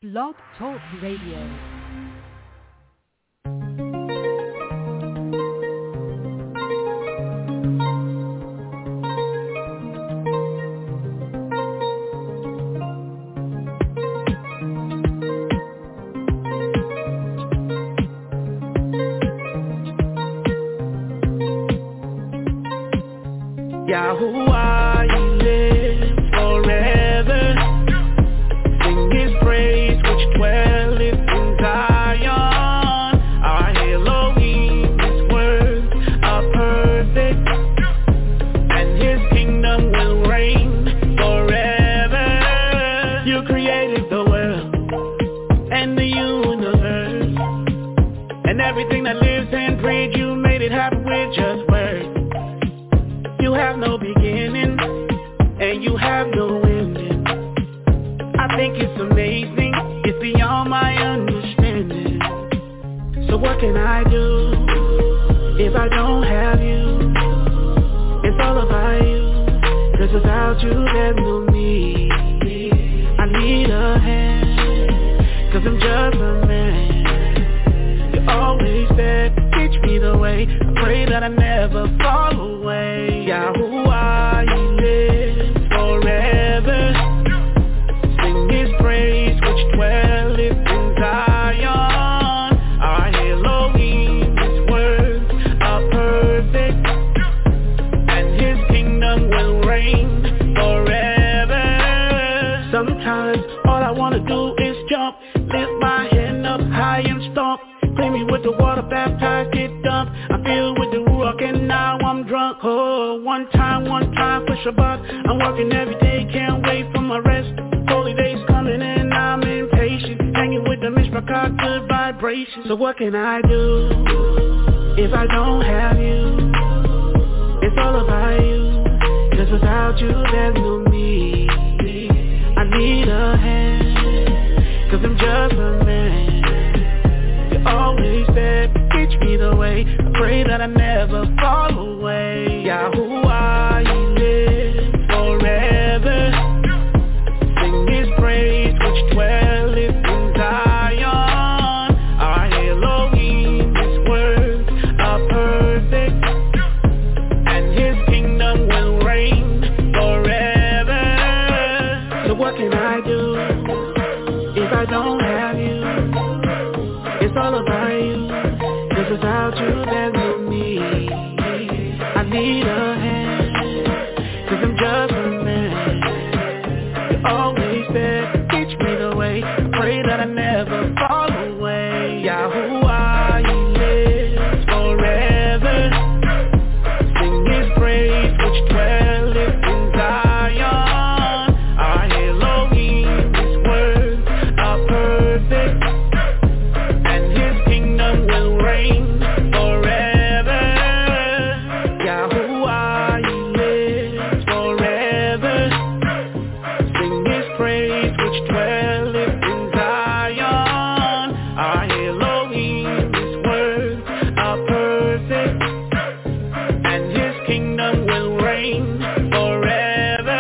Blog Talk Radio. Yahuwah, He lives forever. Sing His praise, which dwelleth in Zion. Our Elohim, His words are perfect, and His kingdom will reign forever. You created the world and the universe, and everything that lives and breathes. You made it happen with just words. You have no beginning, and you have no ending. I think it's amazing, it's beyond my understanding. So what can I do if I don't have you? It's all about you, 'cause without you there's no me. I need a hand, 'cause I'm just a man. You're always there, teach me the way. I pray that I never fall away. Yahuwah, He lives forever. Sing His praise, which dwelleth in Zion. Our Elohim, His words are perfect, and His kingdom will reign forever. Sometimes all I wanna do is jump, lift my hand up high and stomp. Clean me with the water, baptize, get dumped. I feel with the Ruach and now I'm drunk. Oh, one time for Shabbat. I'm working every day, can't wait for my rest. Holy days coming and I'm impatient. Hanging with the Mishpachah, good vibrations. So what can I do if I don't have you? It's all about you, 'cause without you there's no me. I need a hand, 'cause I'm just a man. Always there, teach me the way. I pray that I never fall away. Yahuwah, He lives forever. Sing His praise, which dwelleth in Zion. Our Elohim, His words are perfect, and His kingdom will reign forever. So what can I do if I don't have you? It's all about you, 'cause without you there's no me. I need a hand, 'cause I'm just a man. You're always there, teach me the way. I pray that I never fall away. Yahuwah, He lives forever. Sing His praise, which dwelleth in Zion. Our Elohim, His words are perfect, will reign forever. Yahuwah, He lives forever. Sing His praise, which dwelleth in Zion. Our Elohim, His words are perfect, and His kingdom will reign forever.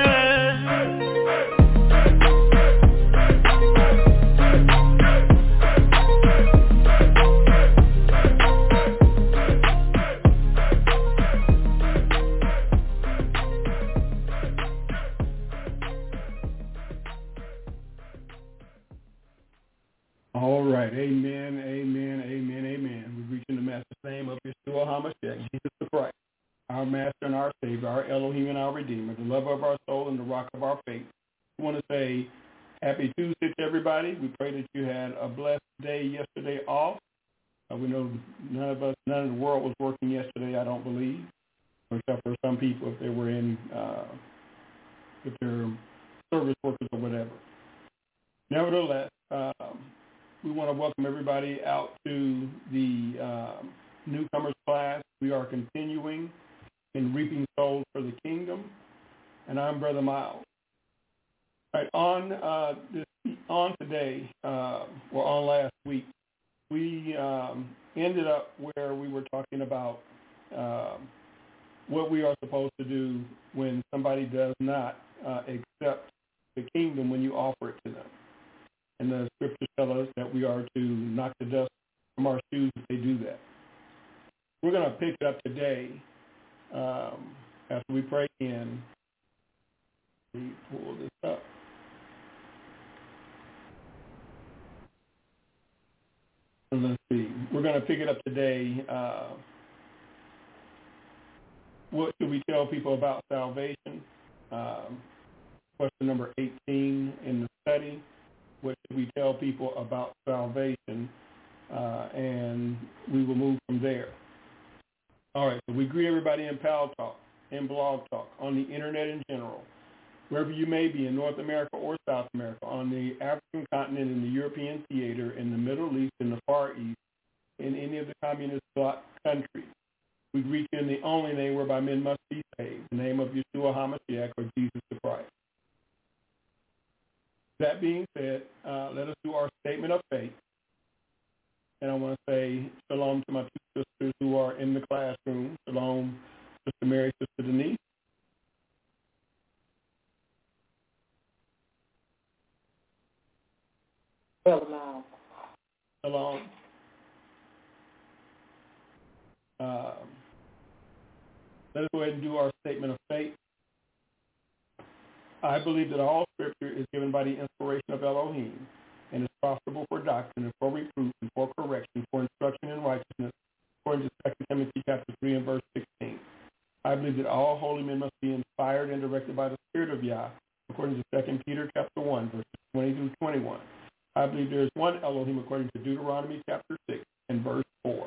All right, amen, amen, amen, amen. We reach in the Master's name of Yeshua HaMashiach, Jesus the Christ, our Master and our Savior, our Elohim and our Redeemer, the lover of our soul and the rock of our faith. We want to say happy Tuesday to everybody. We pray that you had a blessed day yesterday off. We know none of the world was working yesterday, I don't believe, except for some people if they were in, if they're service workers or whatever. Nevertheless, we want to welcome everybody out to the newcomers class. We are continuing in reaping souls for the kingdom, and I'm Brother Miles. All right, on today, or on last week, we ended up where we were talking about what we are supposed to do when somebody does not accept the kingdom when you offer it to them. And the scriptures tell us that we are to knock the dust from our shoes if they do that. We're going to pick it up today after we pray in. Let me pull this up. And let's see. We're going to pick it up today. What should we tell people about salvation? Question number 18 in the study. What should we tell people about salvation? And we will move from there. All right, so we greet everybody in Pal Talk, in Blog Talk, on the internet in general, wherever you may be in North America or South America, on the African continent, in the European theater, in the Middle East, in the Far East, in any of the communist bloc countries. We greet you in the only name whereby men must be saved, the name of Yeshua HaMashiach, or Jesus the Christ. That being said, let us do our statement of faith. And I want to say shalom to my two sisters who are in the classroom. Shalom, Sister Mary, Sister Denise. Shalom. Shalom. Let us go ahead and do our statement of faith. I believe that all Scripture is given by the inspiration of Elohim and is profitable for doctrine and for reproof and for correction, for instruction in righteousness, according to 2 Timothy chapter 3 and verse 16. I believe that all holy men must be inspired and directed by the Spirit of Yah, according to 2 Peter chapter 1, verses 20 through 21. I believe there is one Elohim, according to Deuteronomy chapter 6 and verse 4.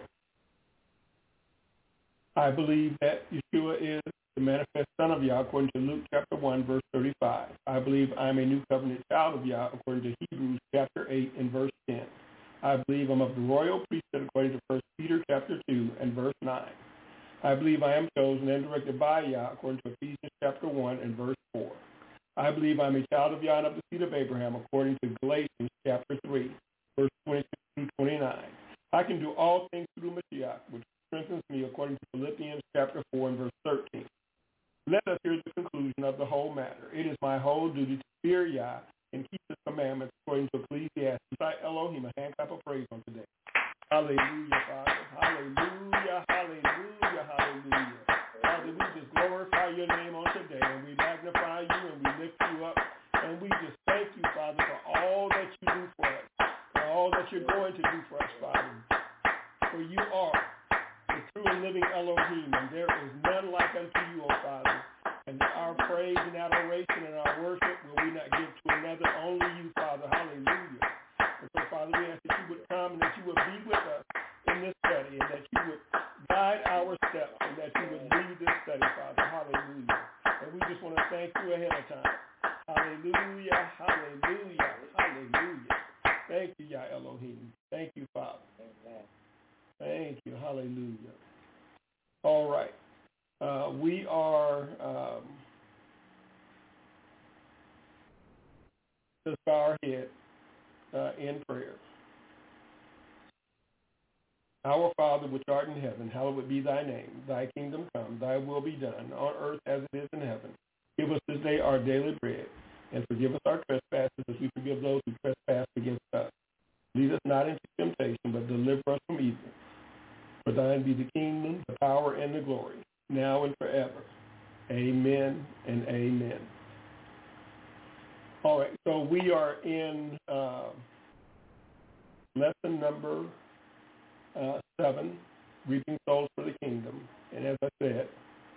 I believe that Yeshua is the manifest Son of Yah, according to Luke chapter 1, verse 35. I believe I am a new covenant child of Yah, according to Hebrews chapter 8 and verse 10. I believe I'm of the royal priesthood, according to 1 Peter chapter 2 and verse 9. I believe I am chosen and directed by Yah, according to Ephesians chapter 1 and verse 4. I believe I'm a child of Yah and of the seed of Abraham, according to Galatians chapter 3, verse 26 through 29. I can do all things through Mashiach, which strengthens me, according to Philippians chapter 4 and verse 13. Let us hear the conclusion of the whole matter. It is my whole duty to fear Yah and keep his commandments, according to Ecclesiastes. By Elohim, a hand clap of praise on today. Hallelujah, Father. Hallelujah, hallelujah, hallelujah. Father, we just glorify your name on today, and we magnify you, and we lift you up, and we just thank you, Father, for all that you do for us, for all that you're going to do for us, Father. For you are the true and living Elohim, and there is none like unto you, O Father. And our praise and adoration and our worship will we not give to another, only you, Father. Hallelujah. And so, Father, we ask that you would come and that you would be with us in this study, and that you would guide our steps, and that you would lead this study, Father. Hallelujah. And we just want to thank you ahead of time. Hallelujah, hallelujah, hallelujah. Thank you, Yah Elohim. Thank you, Father. Amen. Thank you. Hallelujah. All right. We are just bow our head in prayer. Our Father, which art in heaven, hallowed be thy name. Thy kingdom come, thy will be done, on earth as it is in heaven. Give us this day our daily bread, and forgive us our trespasses as we forgive those who trespass against us. Lead us not into temptation, but deliver us from evil. For thine be the kingdom, the power, and the glory, now and forever. Amen and amen. All right, so we are in lesson number 7, Reaping Souls for the Kingdom. And as I said,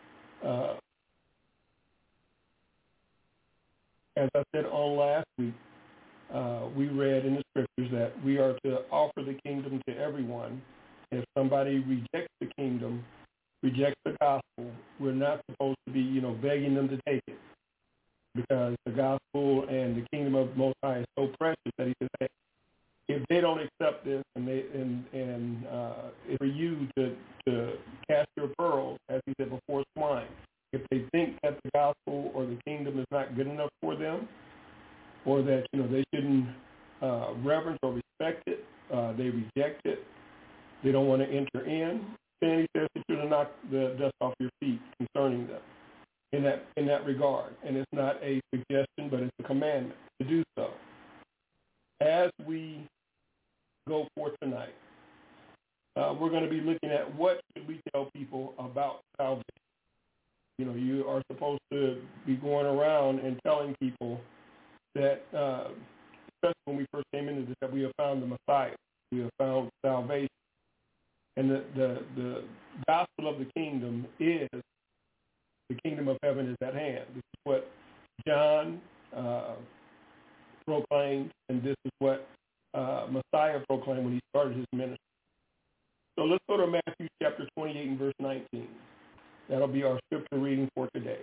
on last week, we read in the scriptures that we are to offer the kingdom to everyone. If somebody rejects the kingdom, rejects the gospel, we're not supposed to be, begging them to take it, because the gospel and the kingdom of the Most High is so precious that he says, hey, if they don't accept this, and for you to cast your pearls, as he said, before swine, if they think that the gospel or the kingdom is not good enough for them, or that they shouldn't reverence or respect it, they reject it, they don't want to enter in, then he says that you're to knock the dust off your feet concerning them in that regard. And it's not a suggestion, but it's a commandment to do so. As we go for tonight, we're going to be looking at what should we tell people about salvation. You know, you are supposed to be going around and telling people that, especially when we first came into this, that we have found the Messiah. We have found salvation. And the gospel of the kingdom is the kingdom of heaven is at hand. This is what John proclaimed, and this is what Messiah proclaimed when he started his ministry. So let's go to Matthew chapter 28 and verse 19. That'll be our scripture reading for today.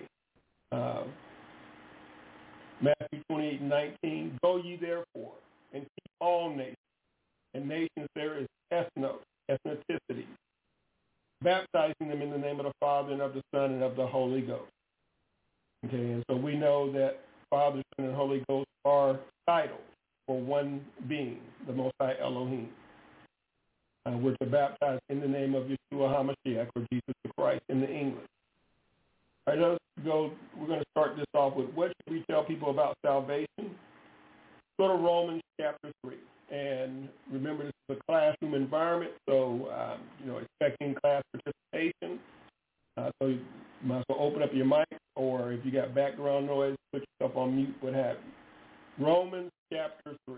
Matthew 28 and 19. Go ye therefore and teach all nations. And nations there is ethnicity, baptizing them in the name of the Father and of the Son and of the Holy Ghost. Okay, and so we know that Father, Son, and Holy Ghost are titles for one being, the Most High Elohim. We're to baptize in the name of Yeshua HaMashiach, or Jesus the Christ, in the English. All right, let's go. We're going to start this off with what should we tell people about salvation? Go to Romans chapter 3. And remember, this is a classroom environment, so, expecting class participation. So you might as well open up your mic, or if you got background noise, put yourself on mute, what have you. Romans chapter 3.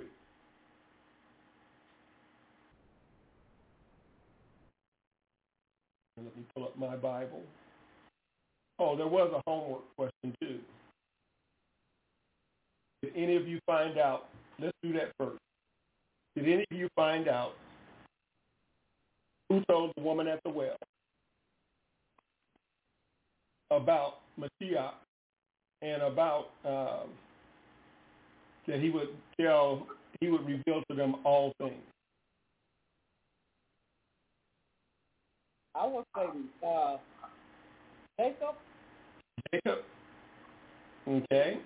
Let me pull up my Bible. Oh, there was a homework question, too. Did any of you find out? Let's do that first. Did any of you find out who told the woman at the well about Mashiach and about that he would reveal to them all things? I would say Jacob. Jacob. Okay.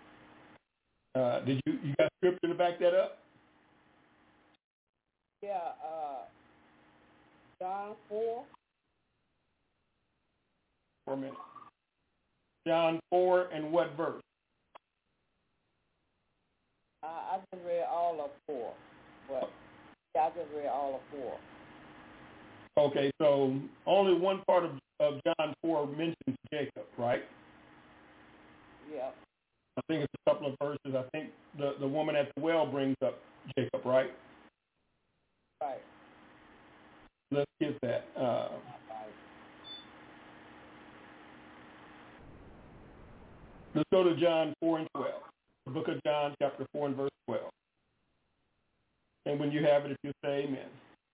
Did you got scripture to back that up? Yeah, John 4. For a minute. John 4 and what verse? I just read all of 4. But I just read all of 4. Okay, so only one part of John 4 mentions Jacob, right? Yeah. I think it's a couple of verses. I think the woman at the well brings up Jacob, right? Right. Let's get that. Let's go to John 4 and 12. The book of John, chapter 4 and verse 12. And when you have it, if you say amen.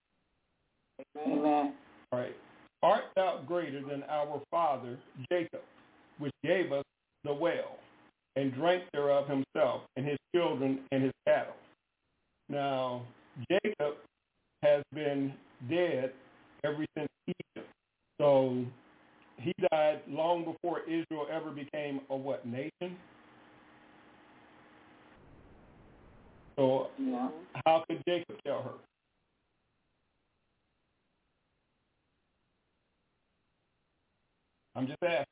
Amen. All right. Art thou greater than our father Jacob, which gave us the well, and drank thereof himself, and his children, and his cattle? Now, Jacob has been dead ever since Egypt. So he died long before Israel ever became a what nation? So how could Jacob tell her? I'm just asking.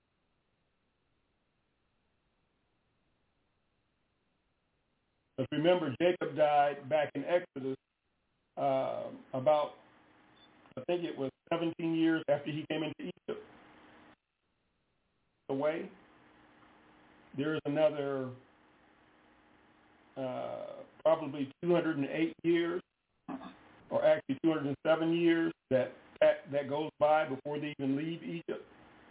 But remember, Jacob died back in Exodus about, I think it was 17 years after he came into Egypt. Away. There's another probably 208 years, or actually 207 years that goes by before they even leave Egypt.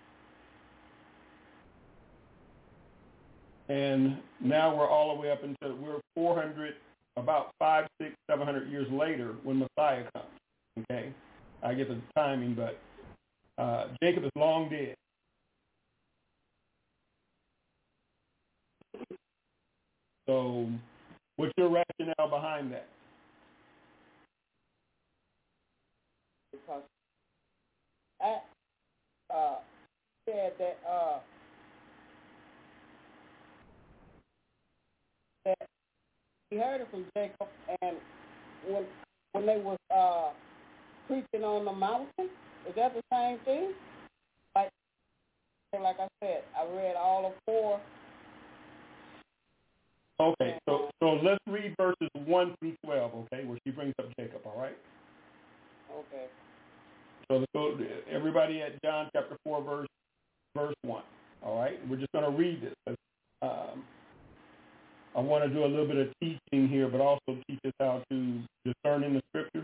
And now we're all the way up until we're 400, about 500, 600, 700 years later when Messiah comes. Okay, I get the timing, but Jacob is long dead. So, what's your rationale behind that? Because I said that he heard it from Jacob, and when they was preaching on the mountain, is that the same thing? Like I said, I read all of 4. Okay, so let's read verses 1 through 12, okay, where she brings up Jacob, all right? Okay. So let's go, everybody at John chapter 4, verse 1, all right? We're just going to read this. I want to do a little bit of teaching here, but also teach us how to discern in the scriptures.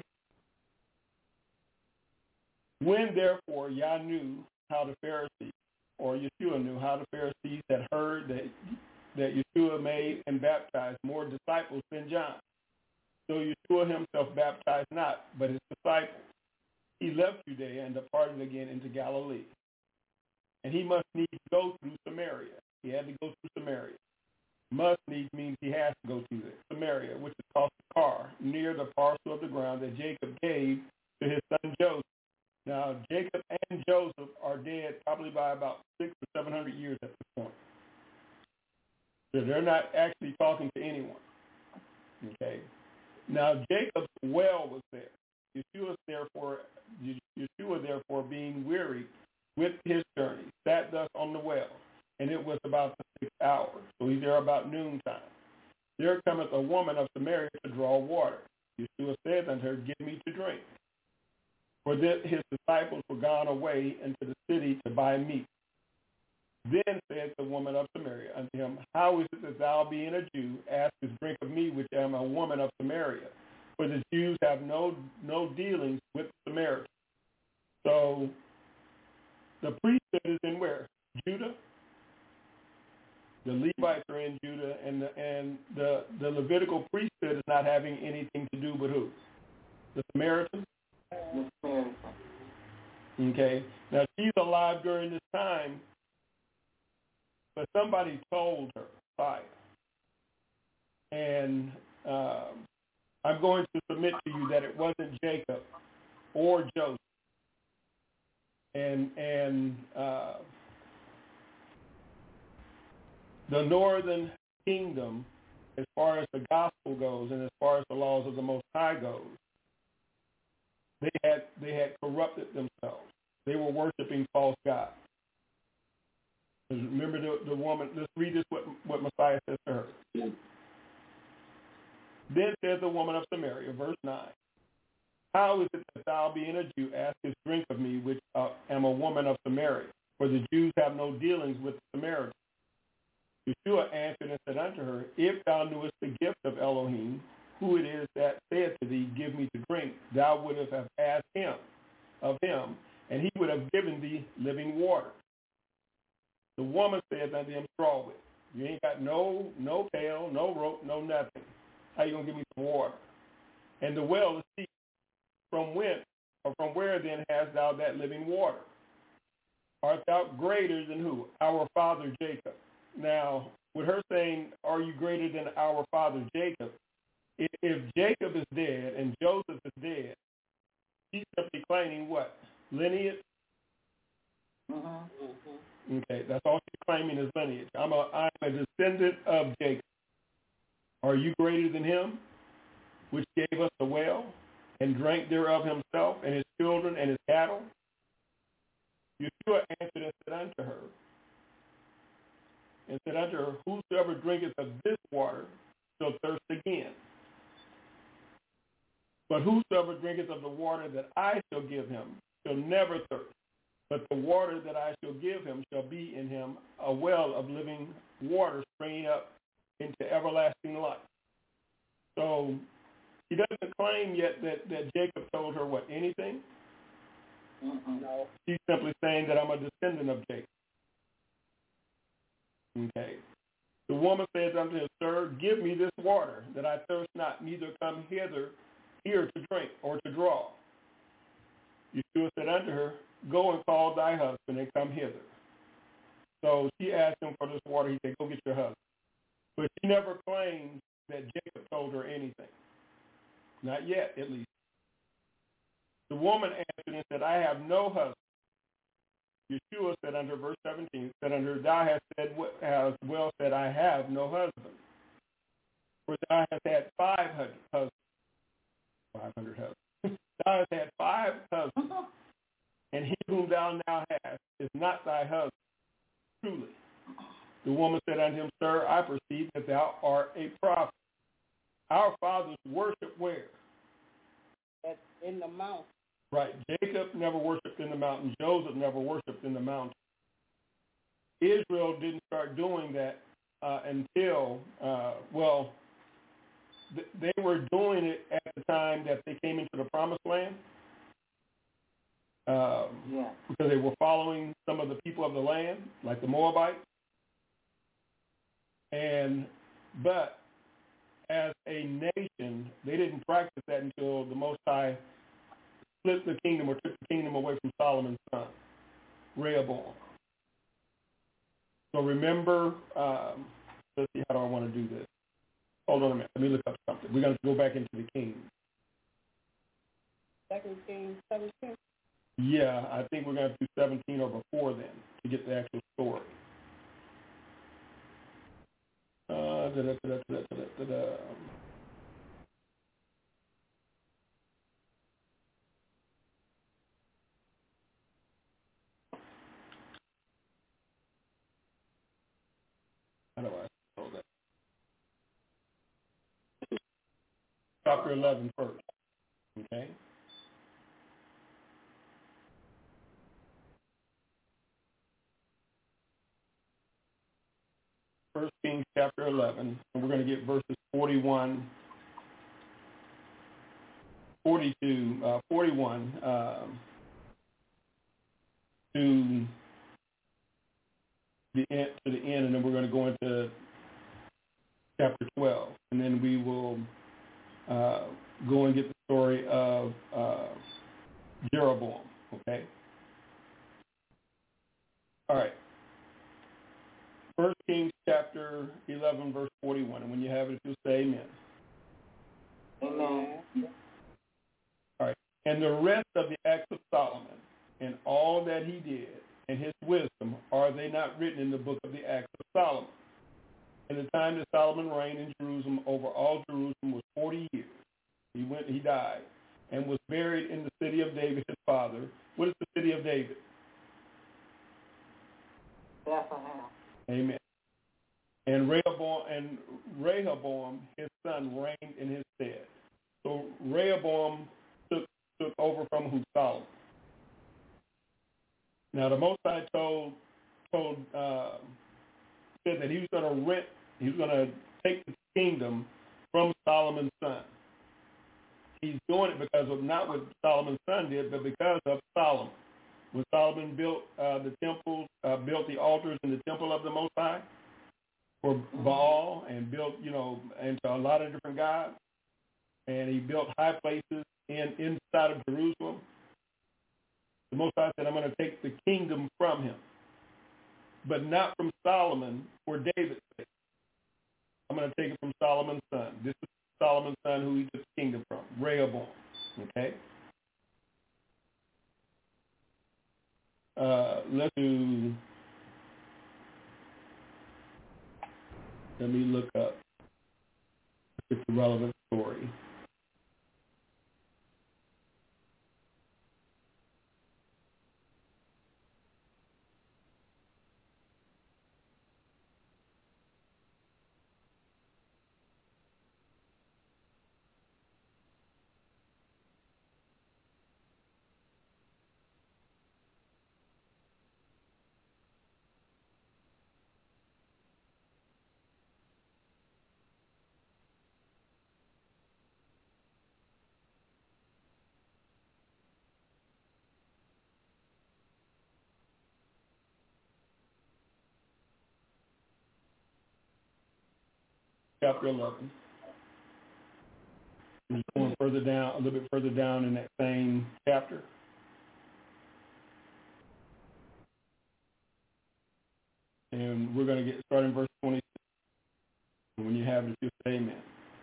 When, therefore, Yah knew how the Pharisees, or Yeshua knew how the Pharisees had heard that Yeshua made and baptized more disciples than John. So Yeshua himself baptized not, but his disciples. He left Judea and departed again into Galilee. And he must needs go through Samaria. He had to go through Samaria. Must needs means he has to go through Samaria, which is called Sychar, near the parcel of the ground that Jacob gave to his son Joseph. Now, Jacob and Joseph are dead probably by about 600 or 700 years at this point. So they're not actually talking to anyone. Okay. Now, Jacob's well was there. Yeshua, therefore, being weary with his journey, sat thus on the well, and it was about the 6th hour. So he's there about noontime. There cometh a woman of Samaria to draw water. Yeshua said unto her, Give me to drink. For his disciples were gone away into the city to buy meat. Then said the woman of Samaria unto him, How is it that thou, being a Jew, askest drink of me, which am a woman of Samaria? For the Jews have no dealings with Samaritans. So the priesthood is in where? Judah. The Levites are in Judah, and the Levitical priesthood is not having anything to do with who? The Samaritans. Okay. Now she's alive during this time, but somebody told her, fire. And I'm going to submit to you that it wasn't Jacob or Joseph. And the northern kingdom, as far as the gospel goes and as far as the laws of the Most High goes, they had corrupted themselves. They were worshiping false gods. Remember the woman, let's read this, what Messiah says to her. Yeah. Then said the woman of Samaria, verse 9, How is it that thou, being a Jew, askest drink of me, which am a woman of Samaria? For the Jews have no dealings with the Samaritans. Yeshua answered and said unto her, If thou knewest the gift of Elohim, who it is that said to thee, Give me to drink, thou wouldst have asked him of him, and he would have given thee living water. The woman said unto him, Straw with. You ain't got no pail, no rope, no nothing. How you gonna give me some water? And the well is deep. From where then hast thou that living water? Art thou greater than who? Our father Jacob. Now, with her saying, Are you greater than our father Jacob? If Jacob is dead and Joseph is dead, she's simply claiming what? Lineage? Mm-hmm. Okay, that's all she's claiming is lineage. I'm a descendant of Jacob. Are you greater than him, which gave us the well, and drank thereof himself, and his children, and his cattle? Yeshua answered and said unto her, Whosoever drinketh of this water shall thirst again. But whosoever drinketh of the water that I shall give him shall never thirst. But the water that I shall give him shall be in him a well of living water springing up into everlasting life. So he doesn't claim yet that Jacob told her what, anything? No. She's simply saying that I'm a descendant of Jacob. Okay. The woman says unto him, Sir, give me this water, that I thirst not, neither come here to drink or to draw. Yeshua said unto her, Go and call thy husband and come hither. So she asked him for this water. He said, Go get your husband. But she never claimed that Jacob told her anything. Not yet, at least. The woman answered and said, I have no husband. Yeshua said unto her, verse 17, said unto her, Thou hast well said, I have no husband. For thou hast had 500 husbands. 500 husbands. Thou hast had 5 husbands, and he whom thou now hast is not thy husband. Truly. The woman said unto him, Sir, I perceive that thou art a prophet. Our fathers worshiped where? In the mountain. Right. Jacob never worshipped in the mountain. Joseph never worshipped in the mountain. Israel didn't start doing that until, they were doing it at the time that they came into the Promised Land. Because they were following some of the people of the land, like the Moabites. But as a nation, they didn't practice that until the Most High split the kingdom or took the kingdom away from Solomon's son, Rehoboam. So remember, let's see, how do I want to do this? Hold on a minute. Let me look up something. We're going to go back into the Kings. 2 Kings 17? Yeah, I think we're going to do 17 or before then to get the actual story. How do I spell that? Chapter 11 first. Okay. First Kings chapter 11, and we're going to get verses 41 to the end, and then we're going to go into chapter 12, and then we will go and get the story of Jeroboam. Okay. All right. First Kings chapter 11, verse 41. And when you have it, you'll say amen. Amen. All right. And the rest of the acts of Solomon and all that he did and his wisdom, are they not written in the book of the acts of Solomon? In the time that Solomon reigned in Jerusalem, over all Jerusalem was 40 years. He died, and was buried in the city of David, his father. What is the city of David? Bethlehem. Amen. And Rehoboam, his son, reigned in his stead. So Rehoboam took over from who? Solomon. Now the Most High said that he was going to take the kingdom from Solomon's son. He's doing it because of not what Solomon's son did, but because of Solomon. When Solomon built the temple, built the altars in the temple of the Most High for Baal, and built, and to a lot of different gods, and he built high places inside of Jerusalem. The Most High said, I'm going to take the kingdom from him, but not from Solomon for David's sake. I'm going to take it from Solomon's son. This is Solomon's son who he took the kingdom from, Rehoboam. Okay? Let me look up the relevant story. Chapter 11. I'm just going further down, a little bit further down in that same chapter. And we're going to get started in verse 26. When you have it, you say amen.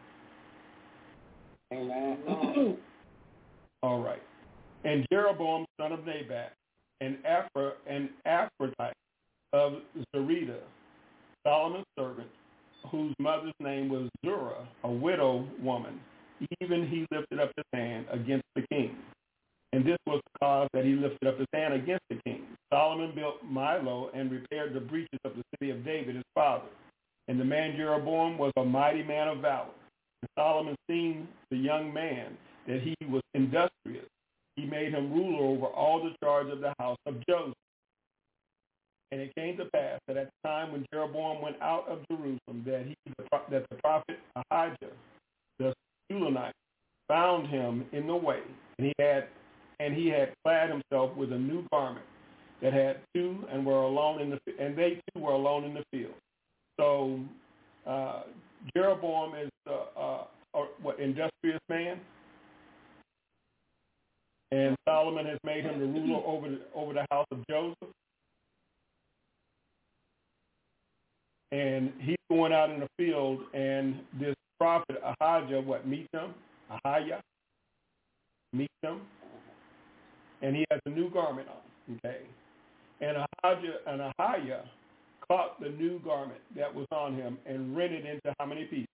Amen. All right. And Jeroboam, son of Nebat, and Aphrodite of Zerida, Solomon's servant, whose mother's name was Zurah, a widow woman, even he lifted up his hand against the king. And this was the cause that he lifted up his hand against the king. Solomon built Milo and repaired the breaches of the city of David, his father. And the man Jeroboam was a mighty man of valor. Solomon seen the young man that he was industrious. He made him ruler over all the charge of the house of Joseph. And it came to pass that at the time when Jeroboam went out of Jerusalem, that the prophet Ahijah, the Shilonite, found him in the way, and he had clad himself with a new garment that had two, and they too were alone in the field. So Jeroboam is industrious man, and Solomon has made him the ruler over the house of Joseph. And he's going out in the field, and this prophet Ahijah, meets him, and he has a new garment on, okay? And Ahijah caught the new garment that was on him and rent it into how many pieces?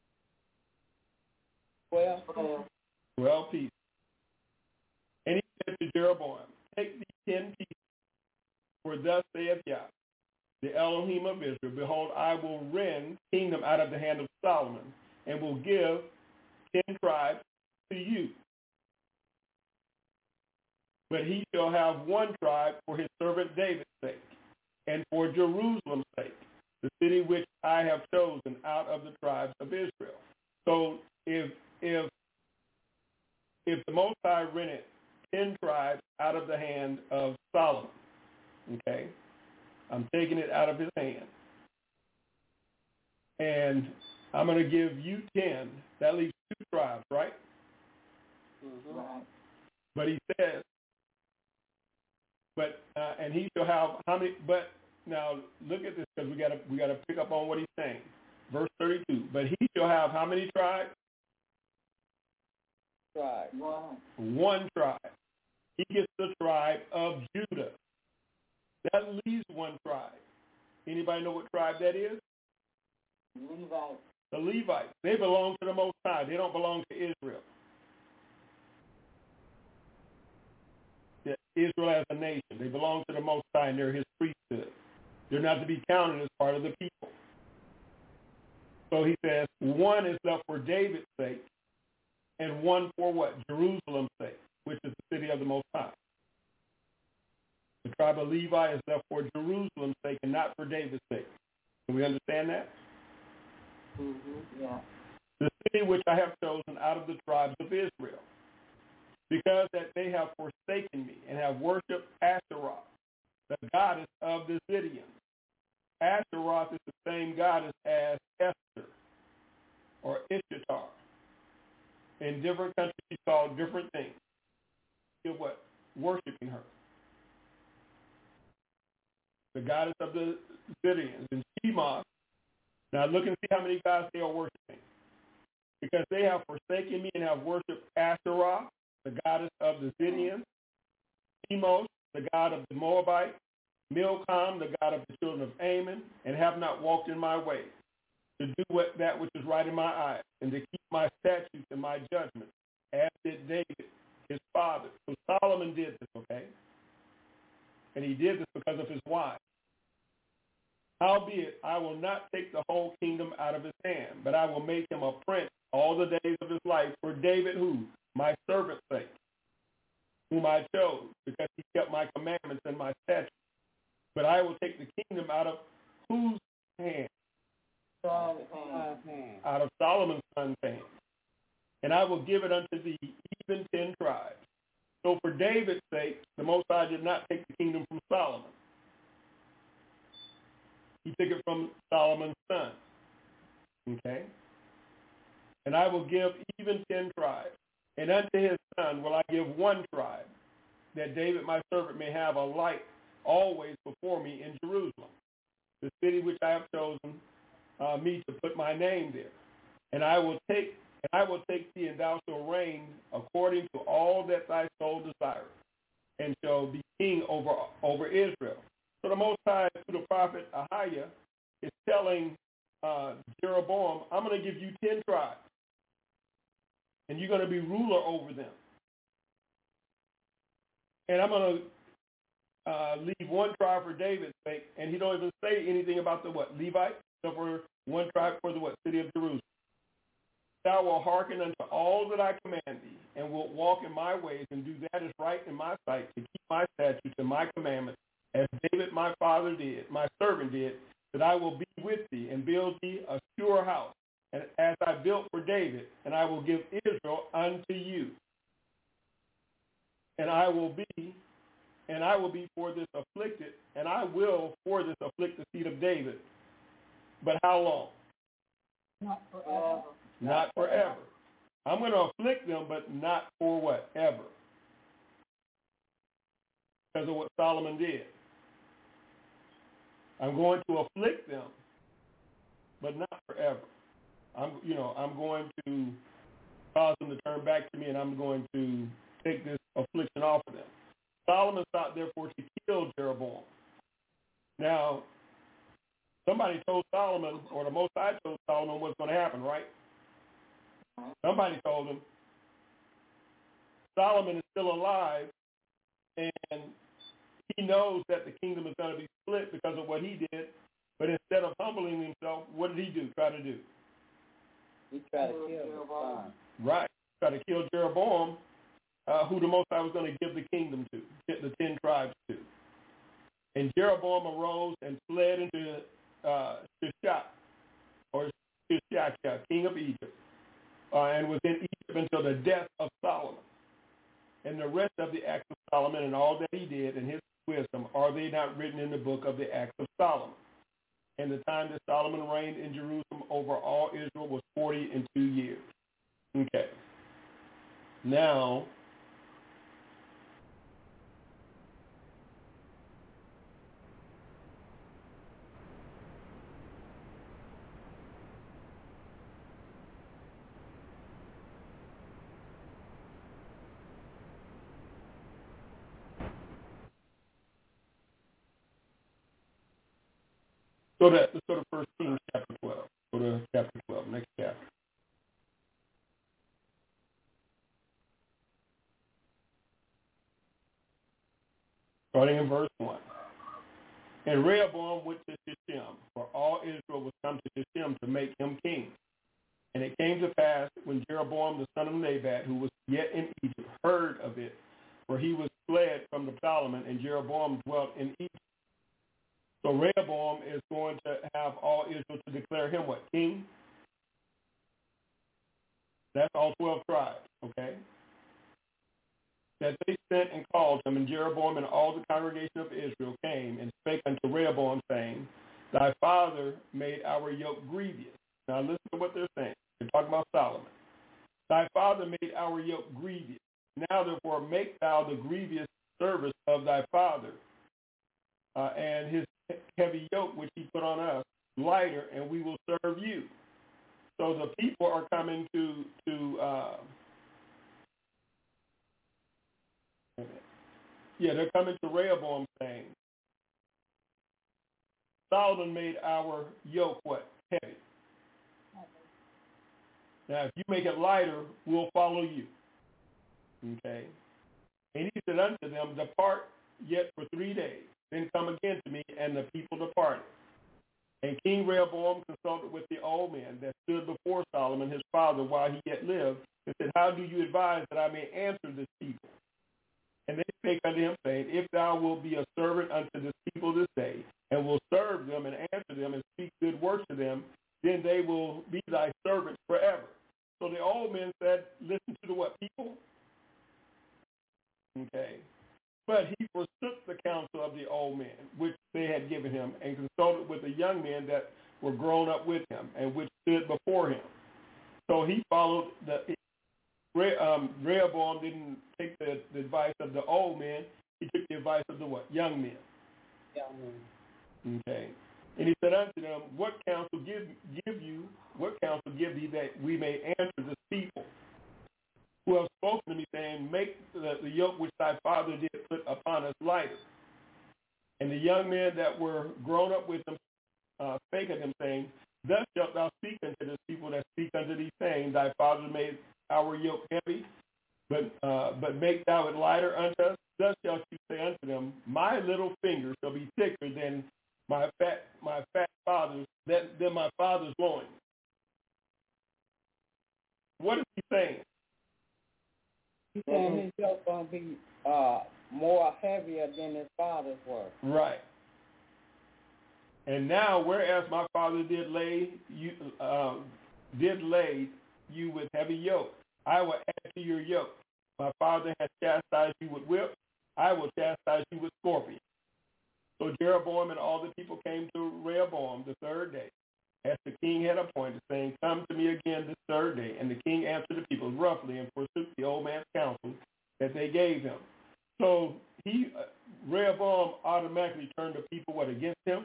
12 pieces. And he said to Jeroboam, take these 10 pieces, for thus saith Yah, the Elohim of Israel, behold, I will rend kingdom out of the hand of Solomon, and will give 10 tribes to you. But he shall have one tribe for his servant David's sake, and for Jerusalem's sake, the city which I have chosen out of the tribes of Israel. So if the Most High rented 10 tribes out of the hand of Solomon, okay, I'm taking it out of his hand, and I'm going to give you 10. That leaves 2 tribes, right? Mm-hmm. Right. But he says, and he shall have how many? But now look at this, because we got to pick up on what he's saying. Verse 32. But he shall have how many tribes? One tribe. He gets the tribe of Judah. That leaves one tribe. Anybody know what tribe that is? Levites. The Levites. They belong to the Most High. They don't belong to Israel. Israel as a nation. They belong to the Most High, and they're his priesthood. They're not to be counted as part of the people. So he says, one is left for David's sake, and one for what? Jerusalem's sake, which is the city of the Most High. The tribe of Levi is left for Jerusalem's sake and not for David's sake. Can we understand that? Mm-hmm. Yeah. The city which I have chosen out of the tribes of Israel, because that they have forsaken me and have worshipped Asheroth, the goddess of the Zidonians. Asheroth is the same goddess as Esther or Ishtar. In different countries, she's called different things. You're what? Worshipping her. The goddess of the Zidonians. And Chemosh. Now look and see how many gods they are worshiping. Because they have forsaken me and have worshipped Asheroth, the goddess of the Zidonians, Chemosh, the god of the Moabites, Milcom, the god of the children of Ammon, and have not walked in my way, to do that which is right in my eyes, and to keep my statutes and my judgments, as did David, his father. So Solomon did this, okay? And he did this because of his wife. Howbeit, I will not take the whole kingdom out of his hand, but I will make him a prince all the days of his life for David, who? My servant's sake, whom I chose, because he kept my commandments and my statutes. But I will take the kingdom out of whose hand? Out of Solomon's son's hand. And I will give it unto thee, even 10 tribes. So for David's sake, the Most High did not take the kingdom from Solomon. He took it from Solomon's son. Okay? And I will give even 10 tribes. And unto his son will I give one tribe, that David my servant may have a light always before me in Jerusalem, the city which I have chosen me to put my name there. And I will take thee, and thou shalt reign according to all that thy soul desireth, and shall be king over Israel. So the Most High, through the prophet Ahijah, is telling Jeroboam, I'm going to give you 10 tribes, and you're going to be ruler over them. And I'm going to leave one tribe for David's sake, and he don't even say anything about the what? Levite, so for one tribe for the what? City of Jerusalem. thou wilt hearken unto all that I command thee, and wilt walk in my ways, and do that is right in my sight, to keep my statutes and my commandments, as David my father did, my servant did, that I will be with thee, and build thee a sure house, and as I built for David, and I will give Israel unto you. And I will be for this afflicted, and I will for this afflict the seed of David. But how long? Not forever. Not forever. I'm going to afflict them, but not for what? Ever. Because of what Solomon did. I'm going to afflict them, but not forever. I'm going to cause them to turn back to me, and I'm going to take this affliction off of them. Solomon sought therefore to kill Jeroboam. Now, somebody told Solomon, or the Most High told Solomon what's going to happen, right? Somebody told him. Solomon is still alive, and he knows that the kingdom is going to be split because of what he did, but instead of humbling himself, what did he do? Try to do? He tried to kill Jeroboam. Right. Try to kill Jeroboam, who the Most High was going to give the kingdom to, get the 10 tribes to. And Jeroboam arose and fled into Shishak, king of Egypt, and was in Egypt until the death of Solomon. And the rest of the acts of Solomon and all that he did and his wisdom, are they not written in the book of the acts of Solomon? And the time that Solomon reigned in Jerusalem over all Israel was 42 years. Okay. Now, let's go to 1 Kings chapter 12. Go to chapter 12, next chapter. Starting in verse 1. And Rehoboam went to Shechem, for all Israel was come to Shechem to make him king. And it came to pass, when Jeroboam the son of Nebat, who was yet in Egypt, heard of it, for he was fled from the Solomon, and Jeroboam dwelt in Egypt. So Rehoboam is going to have all Israel to declare him what? King? That's all 12 tribes, okay? That they sent and called him, and Jeroboam and all the congregation of Israel came and spake unto Rehoboam, saying, Thy father made our yoke grievous. Now listen to what they're saying. They're talking about Solomon. Thy father made our yoke grievous. Now therefore make thou the grievous service of thy father, and his heavy yoke which he put on us lighter, and we will serve you. So the people are coming they're coming to Rehoboam saying, Solomon made our yoke what? Heavy. Now if you make it lighter, we'll follow you. Okay. And he said unto them, Depart yet for 3 days, then come again to me, and the people departed. And King Rehoboam consulted with the old men that stood before Solomon his father while he yet lived, and said, How do you advise that I may answer this people? And they spake unto him, saying, If thou wilt be a servant unto this people this day, and will serve them and answer them and speak good words to them, then they will be thy servants forever. So the old men said, Listen to the what people? Okay. But he forsook the counsel of the old men, which they had given him, and consulted with the young men that were grown up with him, and which stood before him. So he followed Rehoboam didn't take the advice of the old men. He took the advice of the what? Young men. Young men. Okay. And he said unto them, What counsel give thee that we may answer this people? Who have spoken to me, saying, Make the yoke which thy father did put upon us lighter. And the young men that were grown up with him spake unto him, saying, Thus shalt thou speak unto this people that speak unto thee, saying, Thy father made our yoke heavy, but make thou it lighter unto us. Thus shalt you say unto them, My little finger shall be thicker than my fat father's, than my father's loins. What is he saying? He's saying his yoke going to be more heavier than his father's were. Right. And now, whereas my father did lay you with heavy yoke, I will add to your yoke. My father has chastised you with whip, I will chastise you with scorpion. So Jeroboam and all the people came to Rehoboam the third day, as the king had appointed, saying, come to me again this third day. And the king answered the people roughly and forsook the old man's counsel that they gave him. So Rehoboam automatically turned the people, against him?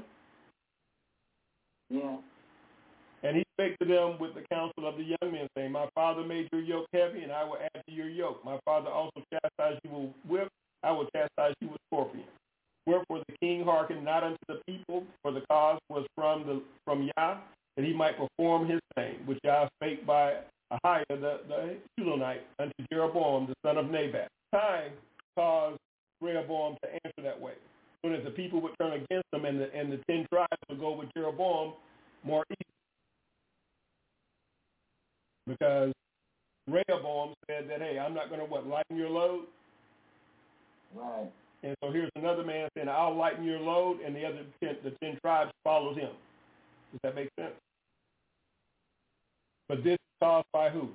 Yeah. And he spake to them with the counsel of the young men, saying, my father made your yoke heavy, and I will add to your yoke. My father also chastised you with whip, I will chastise you with scorpion. Wherefore the king hearkened not unto the people, for the cause was from Yah, that he might perform his saying, which Yah spake by Ahiah the Shilonite unto Jeroboam the son of Nebat. Time caused Rehoboam to answer that way, so that the people would turn against him, and the 10 tribes would go with Jeroboam more easily. Because Rehoboam said that, hey, I'm not going to lighten your load. Right. And so here's another man saying, I'll lighten your load, and the 10 tribes followed him. Does that make sense? But this is caused by who?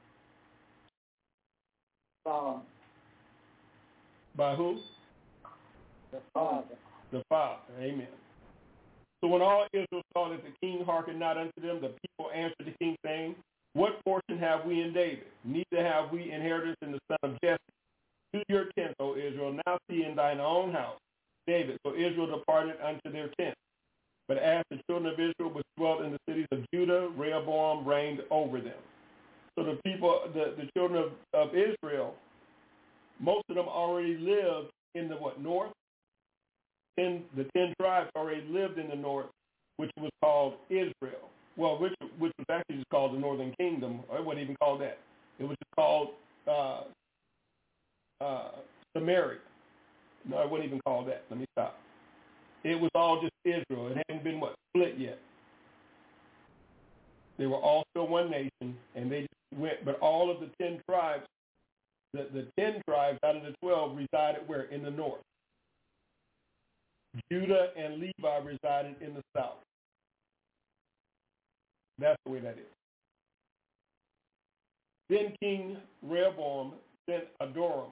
By who? The father. The Father. Amen. So when all Israel saw that the king hearkened not unto them, the people answered the king, saying, what portion have we in David? Neither have we inheritance in the son of Jesse. To your tent, O Israel, now see in thine own house, David. So Israel departed unto their tent. But as the children of Israel which dwelt in the cities of Judah, Rehoboam reigned over them. So the people, the children of Israel, most of them already lived in the north? The 10 tribes already lived in the north, which was called Israel. Well, which was actually just called the Northern Kingdom. Or it wasn't even called that. It was just called Samaria. No, it wasn't even called that. Let me stop. It was all just Israel. It hadn't been split yet. They were all still one nation, and they just went. But all of the 10 tribes, the 10 tribes out of the 12 resided where? In the north. Judah and Levi resided in the south. That's the way that is. Then King Rehoboam sent Adoram,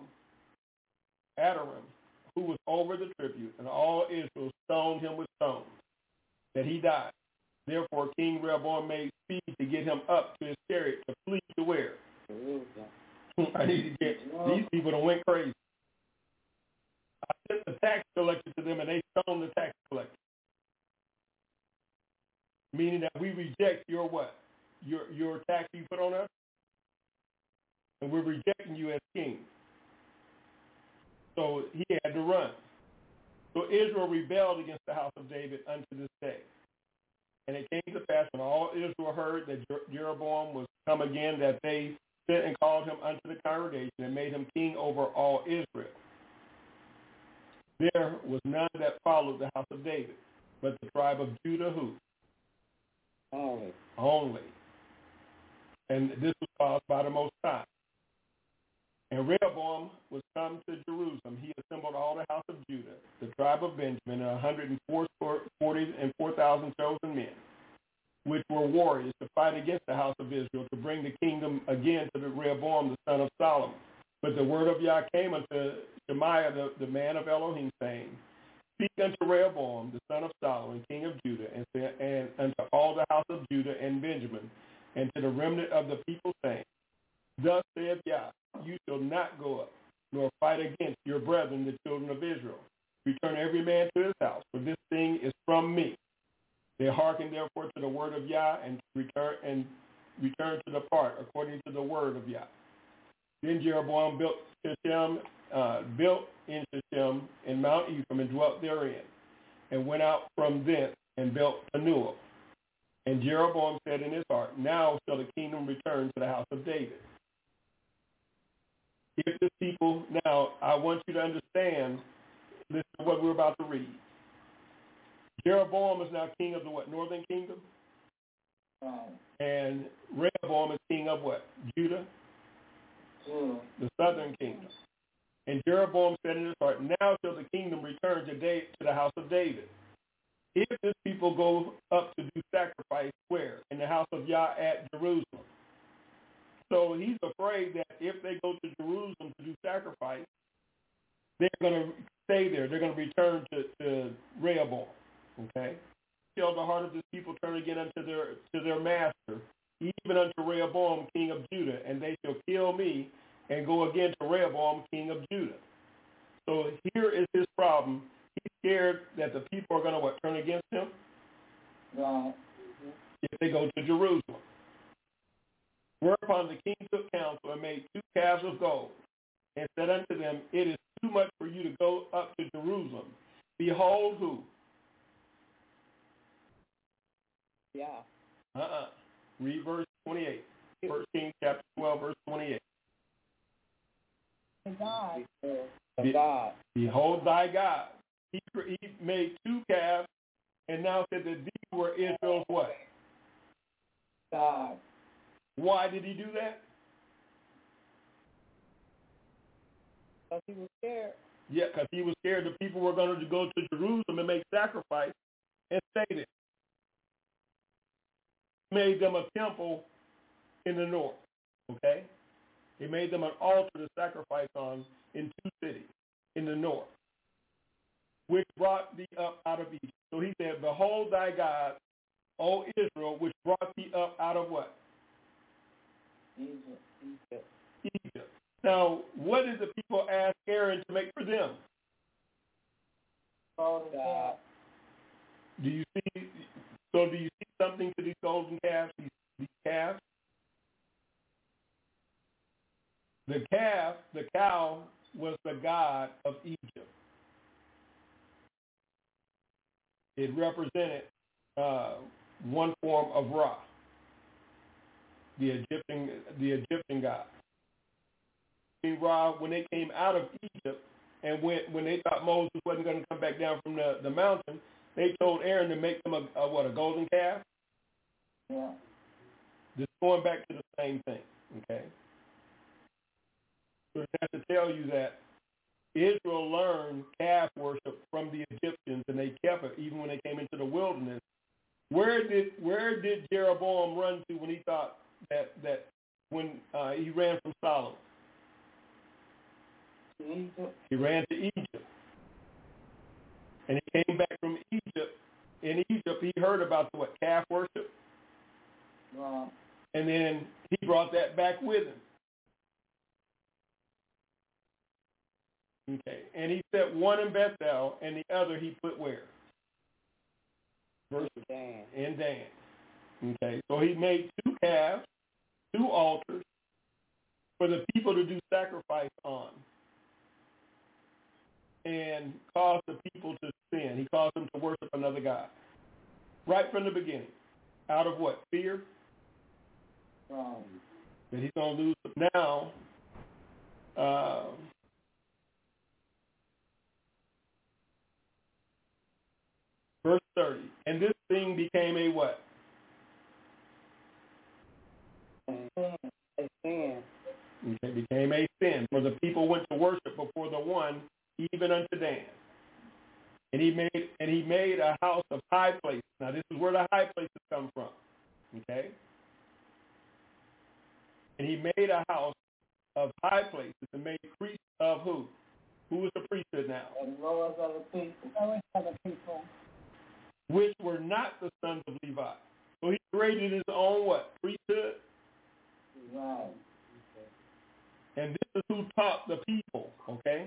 who was over the tribute, and all Israel stoned him with stones, that he died. Therefore King Rehoboam made speed to get him up to his chariot to flee to where? I need to get these people that went crazy. I sent the tax collector to them, and they stoned the tax collector. Meaning that we reject your what? Your tax you put on us? And we're rejecting you as king. So he had to run. So Israel rebelled against the house of David unto this day. And it came to pass when all Israel heard that Jeroboam was come again, that they sent and called him unto the congregation and made him king over all Israel. There was none that followed the house of David, but the tribe of Judah who? Only. And this was caused by the Most High. And Rehoboam was come to Jerusalem. He assembled all the house of Judah, the tribe of Benjamin, and 144,000 chosen men, which were warriors, to fight against the house of Israel, to bring the kingdom again to the Rehoboam, the son of Solomon. But the word of Yah came unto Shemaiah, the man of Elohim, saying, speak unto Rehoboam, the son of Solomon, king of Judah, and unto all the house of Judah and Benjamin, and to the remnant of the people, saying, thus saith Yah, you shall not go up, nor fight against your brethren, the children of Israel. Return every man to his house, for this thing is from me. They hearkened therefore to the word of Yah, and return to depart according to the word of Yah. Then Jeroboam built in Shechem in Mount Ephraim, and dwelt therein, and went out from thence and built Penuel. And Jeroboam said in his heart, now shall the kingdom return to the house of David. If the people, now I want you to understand, listen to what we're about to read. Jeroboam is now king of the what? Northern kingdom? And Rehoboam is king of what? Judah? The southern kingdom. And Jeroboam said in his heart, now shall the kingdom return to the house of David. If this people go up to do sacrifice, where? In the house of Yah at Jerusalem. So he's afraid that if they go to Jerusalem to do sacrifice, they're going to stay there. They're going to return to Rehoboam. Okay? Shall the heart of this people turn again unto their master, even unto Rehoboam, king of Judah, and they shall kill me and go again to Rehoboam, king of Judah. So here is his problem. He's scared that the people are going to turn against him? If they go to Jerusalem. Whereupon the king took counsel and made 2 calves of gold, and said unto them, it is too much for you to go up to Jerusalem. Behold who? Read verse 28. 1 Kings chapter 12, verse 28. God. Behold thy God. He made 2 calves, and now said that these were Israel's what? God. Why did he do that? Because he was scared. Yeah, because he was scared the people were going to go to Jerusalem and make sacrifice and stay there. He made them a temple in the north, okay? He made them an altar to sacrifice on in 2 cities in the north, which brought thee up out of Egypt. So he said, behold thy God, O Israel, which brought thee up out of what? Egypt. Now, what did the people ask Aaron to make for them? God. Do you see something to these golden calves, these calves? The cow was the god of Egypt. It represented one form of Ra, the Egyptian god. Ra, when they came out of Egypt, and when they thought Moses wasn't going to come back down from the mountain, they told Aaron to make them a golden calf? Yeah. Just going back to the same thing, okay? So I have to tell you that Israel learned calf worship from the Egyptians, and they kept it even when they came into the wilderness. Where did Jeroboam run to when he thought that when he ran from Solomon? Egypt. He ran to Egypt. And he came back from Egypt. In Egypt, he heard about the calf worship. Wow. And then he brought that back with him. Okay. And he set one in Bethel, and the other he put where? In Dan. Okay. So he made 2 calves, 2 altars for the people to do sacrifice on, and caused the people to sin. He caused them to worship another god. Right from the beginning. Out of what? Fear? That he's going to lose. Now, verse 30. And this thing became a what? A sin. Okay, became a sin. For the people went to worship before the one, even unto Dan. And he made a house of high places. Now this is where the high places come from. Okay? And he made a house of high places and made priests of who? Who was the priesthood now? The lowest of the people. Which were not the sons of Levi. So he created his own what? Priesthood? Right. And this is who taught the people, okay?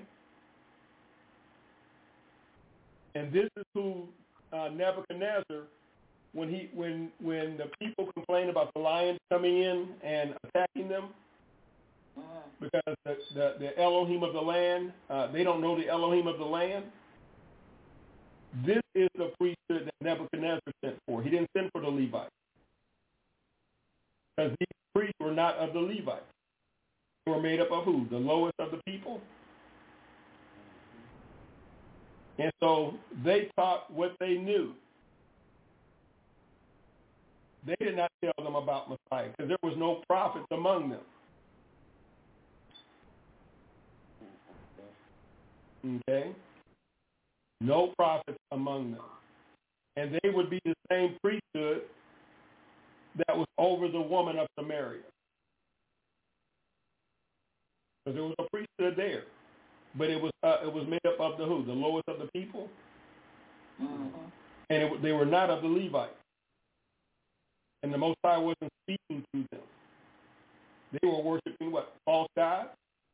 And this is who Nebuchadnezzar, when the people complained about the lions coming in and attacking them, because the Elohim of the land, they don't know the Elohim of the land. This is the priesthood that Nebuchadnezzar sent for. He didn't send for the Levites, because these priests were not of the Levites. They were made up of who? The lowest of the people. And so they taught what they knew. They did not tell them about Messiah because there was no prophets among them. Okay? No prophets among them. And they would be the same priesthood that was over the woman of Samaria. Because there was a priesthood there. But it was made up of the who? The lowest of the people? Mm-hmm. And they were not of the Levites. And the Most High wasn't speaking to them. They were worshiping what? False gods?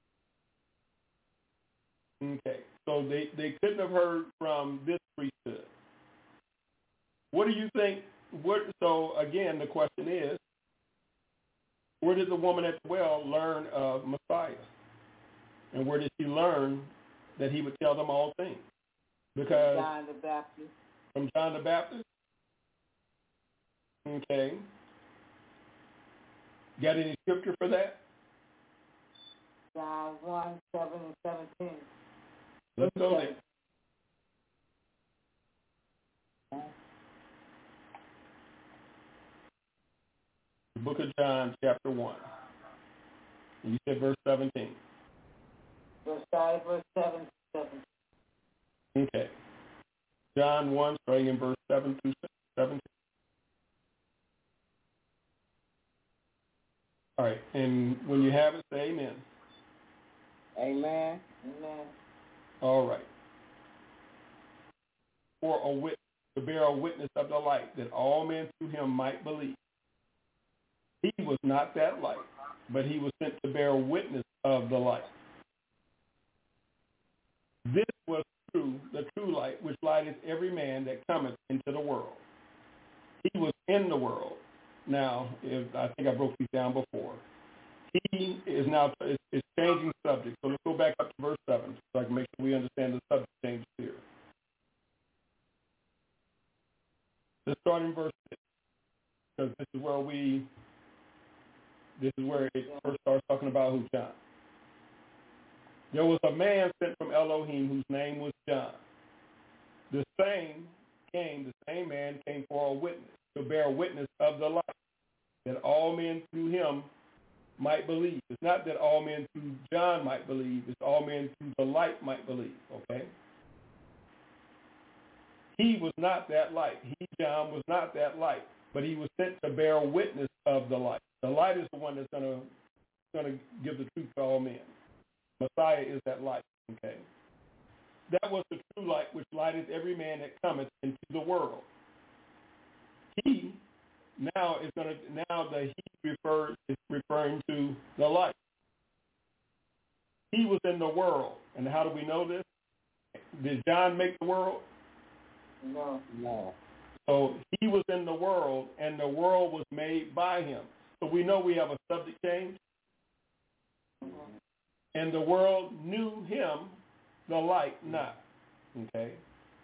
Okay. So they couldn't have heard from this priesthood. What do you think? So again, the question is, where did the woman at the well learn of Messiah? And where did she learn that he would tell them all things? Because John the Baptist. From John the Baptist? Okay. Got any scripture for that? John 1, 7 and 17. Let's go there. The book of John, chapter 1. And you said verse 17. Verse 7 to 17. Okay. John 1, starting in verse 7 through 17. All right. And when you have it, say amen. Amen. Amen. All right. For a witness, to bear a witness of the light, that all men through him might believe. He was not that light, but he was sent to bear witness of the light. This was true, the true light, which lighteth every man that cometh into the world. He was in the world. Now, I think I broke these down before. He is now is changing subject. So let's go back up to verse 7 so I can make sure we understand the subject change here. Let's start in verse 6, because this is where it first starts talking about who? John. There was a man sent from Elohim whose name was John. The same man came for a witness, to bear witness of the light, that all men through him might believe. It's not that all men through John might believe. It's all men through the light might believe, okay? He was not that light. John, was not that light, but he was sent to bear witness of the light. The light is the one that's going to give the truth to all men. Messiah is that light, okay? That was the true light which lighteth every man that cometh into the world. He now is referring to the light. He was in the world. And how do we know this? Did John make the world? No. So he was in the world, and the world was made by him. So we know we have a subject change. And the world knew him, the light not. Okay?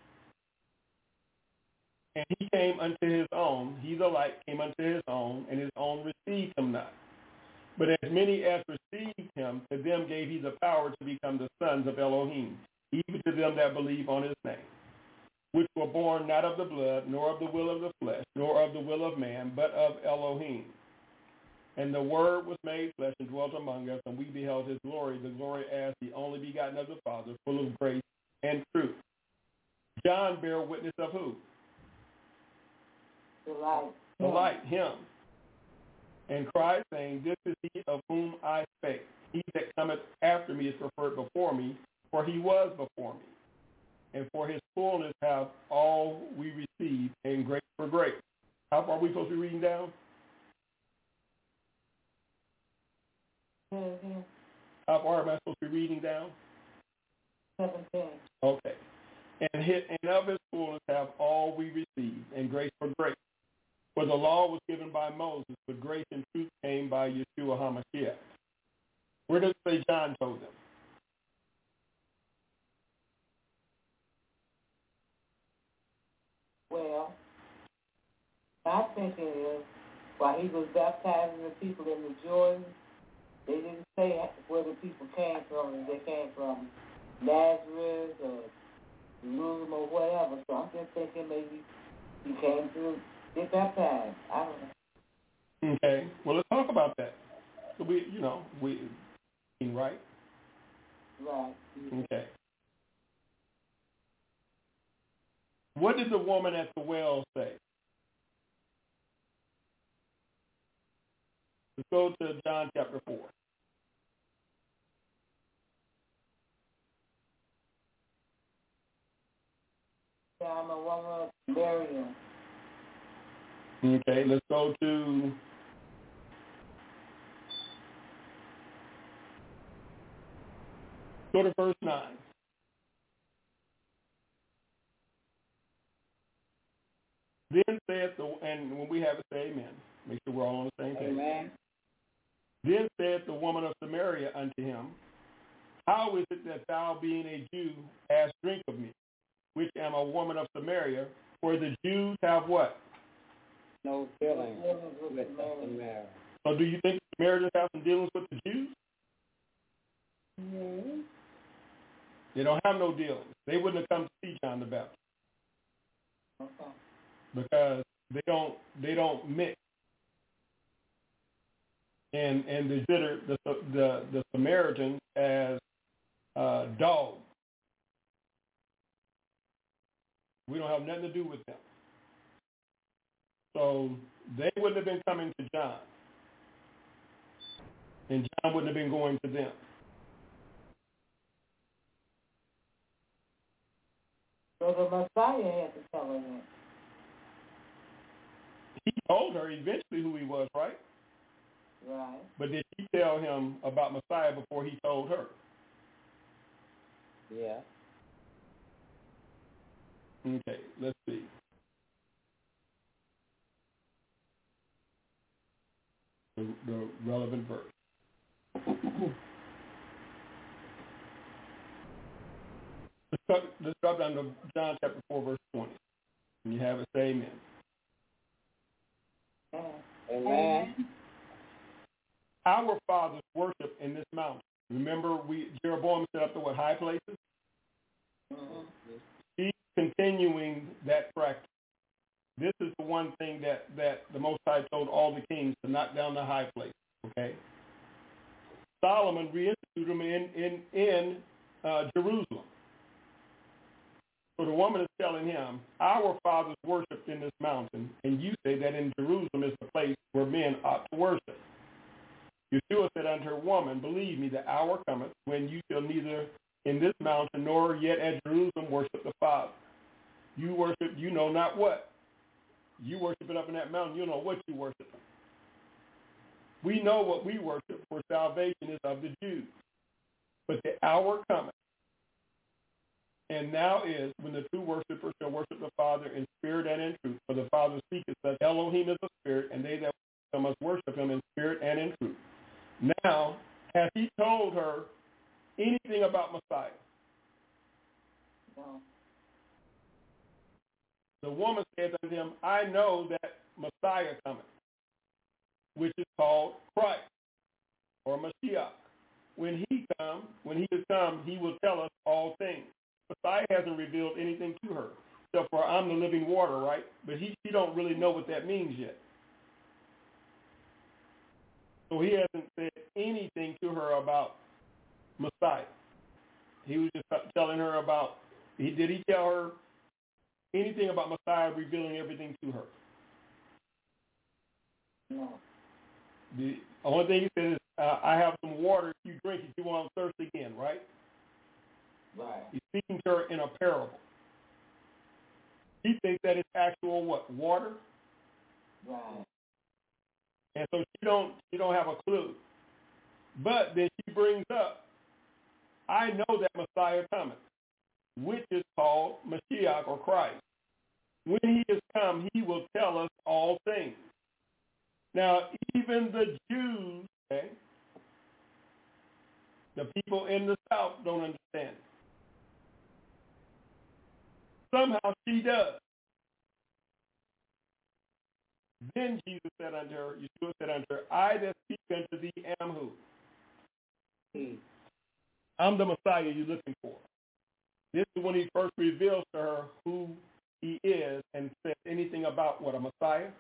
And he came unto his own. He, the light, came unto his own, and his own received him not. But as many as received him, to them gave he the power to become the sons of Elohim, even to them that believe on his name, which were born not of the blood, nor of the will of the flesh, nor of the will of man, but of Elohim. And the Word was made flesh and dwelt among us, and we beheld his glory, the glory as the only begotten of the Father, full of grace and truth. John bare witness of who? The light. The light, him. And cried, saying, This is he of whom I spake. He that cometh after me is preferred before me, for he was before me. And for his fullness have all we received, and grace for grace. How far are we supposed to be reading down? Mm-hmm. How far am I supposed to be reading down? 17. Okay. And of his fullness have all we received, and grace for grace. For the law was given by Moses, but grace and truth came by Yeshua HaMashiach. Where does it say John told them? Well, my thinking is, while he was baptizing the people in the Jordan, they didn't say where the people came from, and they came from Nazareth or Jerusalem or whatever. So I'm just thinking maybe he came through Get baptized. I don't know. Okay. Well, let's talk about that. So we right? Right. Okay. What did the woman at the well say? Let's go to John chapter 4. Yeah, I'm a woman of Samaria. Okay, let's go to verse 9. Then saith and when we have it, say amen. Make sure we're all on the same page. Amen. Then saith the woman of Samaria unto him, how is it that thou, being a Jew, hast drink of me, which am a woman of Samaria? For the Jews have what? No dealings with the Samaritans. So do you think the Samaritans have some dealings with the Jews? Mm-hmm. They don't have no dealings. They wouldn't have come to see John the Baptist. Okay. Because they don't mix and consider the Samaritans as dogs. We don't have nothing to do with them. So they wouldn't have been coming to John, and John wouldn't have been going to them. So the Messiah had to tell her that. He told her eventually who he was, right? Right. But did he tell him about Messiah before he told her? Yeah. Okay, let's see. The relevant verse. Let's drop down to John chapter 4, verse 20. And you have it, say amen. Amen. Our fathers worship in this mountain. Remember, Jeroboam set up the high places? Mm-hmm. He's continuing that practice. This is the one thing that the Most High told all the kings to knock down the high places. Okay. Solomon reinstituted them in Jerusalem. So the woman is telling him, our fathers worshipped in this mountain, and you say that in Jerusalem is the place where men ought to worship. Yeshua said unto her, woman, believe me, the hour cometh when you shall neither in this mountain nor yet at Jerusalem worship the Father. You worship, you know not what. You worship it up in that mountain, you know what you worship. We know what we worship, for salvation is of the Jews. But the hour cometh, and now is, when the true worshipers shall worship the Father in spirit and in truth. For the Father speaketh that Elohim is a spirit, and they that worship him must worship him in spirit and in truth. Now, has he told her anything about Messiah? No. The woman says unto him, I know that Messiah cometh, which is called Christ, or Mashiach. When he is come, he will tell us all things. Messiah hasn't revealed anything to her, except for I'm the living water, right? But she don't really know what that means yet. So he hasn't said anything to her about Messiah. He was just telling her about, did he tell her anything about Messiah, revealing everything to her? No. The only thing he said is, I have some water, if you drink it, you won't thirst again, right? Right. He's speaking to her in a parable. He thinks that it's actual what? Water? Right. And so she don't have a clue. But then she brings up, I know that Messiah cometh, which is called Mashiach or Christ. When he is come, he will tell us all things. Now, even the Jews, okay, the people in the South don't understand it. Somehow she does. Then Jesus said unto her, Yeshua said unto her, I that speak unto thee am who? I'm the Messiah you're looking for. This is when he first reveals to her who he is and says anything about what, a Messiah?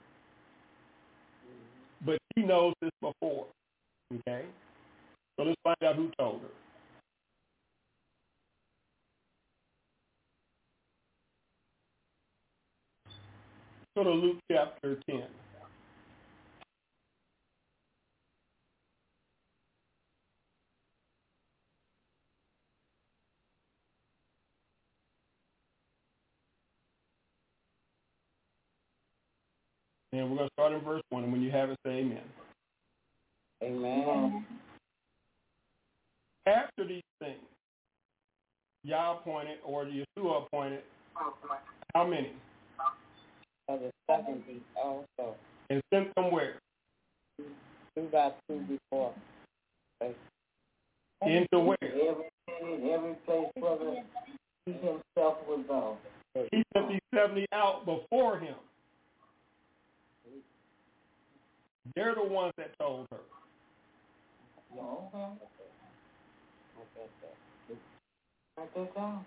But she knows this before. Okay? So let's find out who told her. Go to Luke chapter 10. And we're going to start in verse 1. And when you have it, say amen. Amen. After these things, Yah appointed, or Yeshua appointed, how many? Of the 70 also. And sent them where? 2 by 2 before. Into where? Every city, every place where he himself would go. He sent these 70 out before him. They're the ones that told her. Okay. Write that down.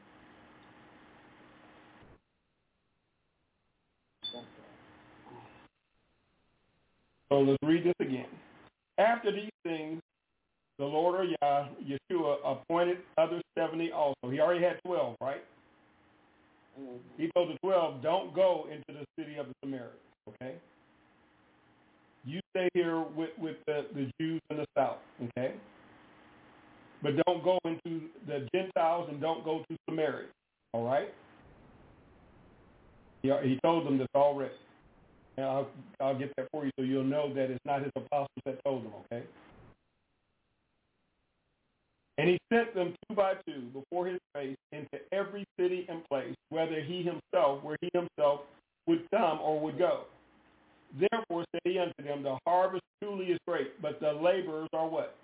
So let's read this again. After these things, the Lord or Yah, Yeshua, appointed other 70 also. He already had 12, right? Mm-hmm. He told the 12, don't go into the city of the Samaritans, okay? You stay here with the Jews in the south, okay? But don't go into the Gentiles and don't go to Samaria, all right? He told them this already. And I'll get that for you so you'll know that it's not his apostles that told them, okay? And he sent them 2 by 2 before his face into every city and place, where he himself would come or would go. Therefore said he unto them, the harvest truly is great, but the laborers are what?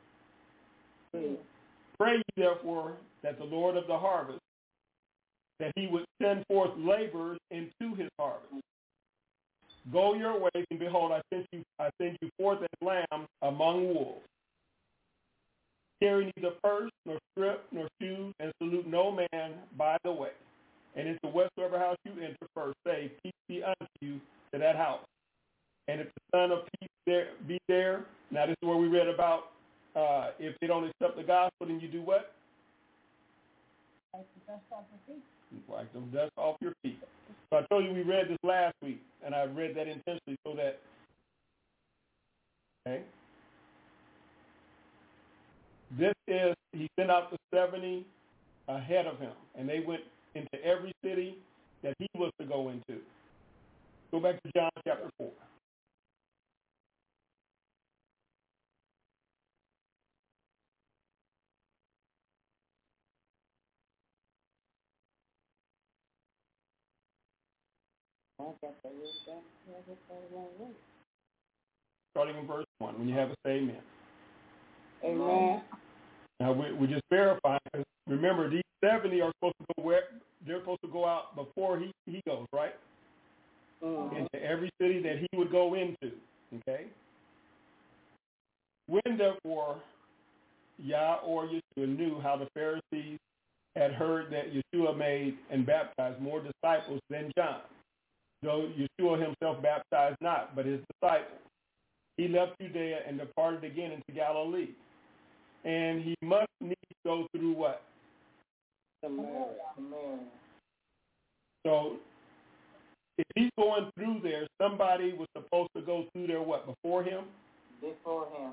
Pray ye therefore that the Lord of the harvest, that he would send forth laborers into his harvest. Go your ways, and behold, I send you forth as lambs among wolves. Carry neither purse, nor scrip, nor shoes, and salute no man by the way. And into whatsoever house you enter first, say, peace be unto you to that house. And if the Son of Peace be there, now this is where we read about if they don't accept the gospel, then you do what? Wipe the dust off your feet. Wipe the dust off your feet. So I told you we read this last week, and I read that intentionally so that, okay? This is, he sent out the 70 ahead of him, and they went into every city that he was to go into. Go back to John chapter 4. Starting in verse 1. When you have it, say amen. Amen. Now we just verify. Remember, these 70 are supposed to go where they're supposed to go out before he goes, right? Mm-hmm. Into every city that he would go into. Okay. When therefore Yah or Yeshua knew how the Pharisees had heard that Yeshua made and baptized more disciples than John, though Yeshua himself baptized not, but his disciples, he left Judea and departed again into Galilee. And he must needs go through what? Samaria. So if he's going through there, somebody was supposed to go through there what, before him? Before him.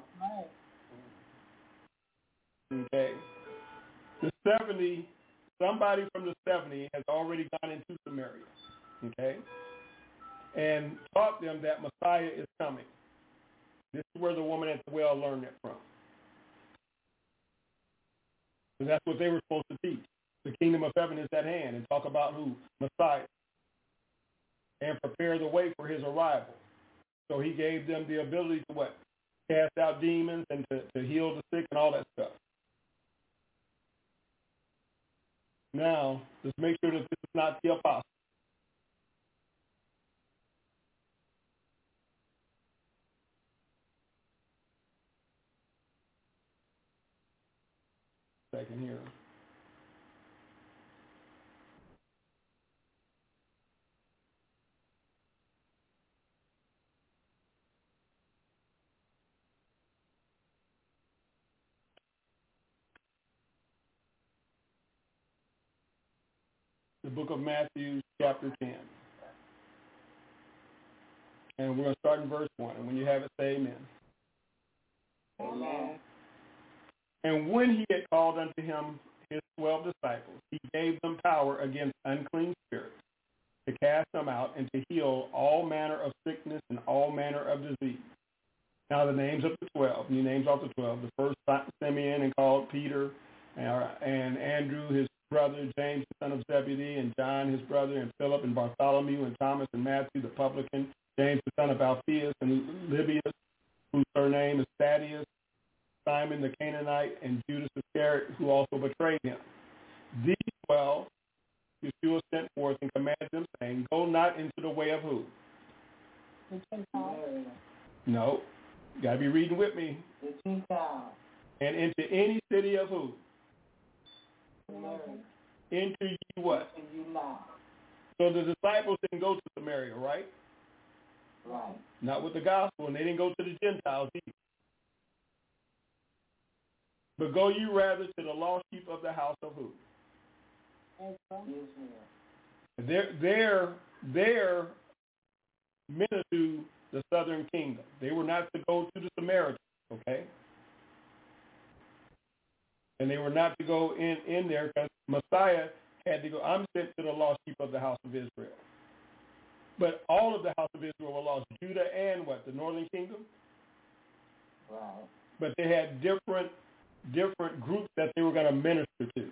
Right. Okay. The 70, somebody from the 70 has already gone into Samaria. Okay. And taught them that Messiah is coming. This is where the woman at the well learned it from. And that's what they were supposed to teach. The kingdom of heaven is at hand, and talk about who? Messiah. And prepare the way for his arrival. So he gave them the ability to what? Cast out demons and to heal the sick and all that stuff. Now, let's make sure that this is not the apostle. Second here. the book of Matthew, chapter 10. And we're going to start in verse 1. And when you have it, say amen. Amen. And when he had called unto him his 12 disciples, he gave them power against unclean spirits, to cast them out and to heal all manner of sickness and all manner of disease. Now the names of the 12, the names of the 12, the first Simeon, and called Peter, and Andrew his brother, James the son of Zebedee, and John his brother, and Philip, and Bartholomew, and Thomas, and Matthew the publican, James the son of Alphaeus, and Lebbaeus, whose surname is Thaddeus, Simon the Canaanite, and Judas Iscariot, who also betrayed him. These 12 Yeshua sent forth and commanded them, saying, go not into the way of who? No. You got to be reading with me. The Gentiles. And into any city of who? Samaria. Into you what? And you lie. So the disciples didn't go to Samaria, right? Right. Not with the gospel, and they didn't go to the Gentiles either. But go you rather to the lost sheep of the house of who? Israel. They're minister to the southern kingdom. They were not to go to the Samaritans, okay? And they were not to go in there because Messiah had to go, I'm sent to the lost sheep of the house of Israel. But all of the house of Israel were lost, Judah and what, the northern kingdom? Right. But they had different groups that they were going to minister to.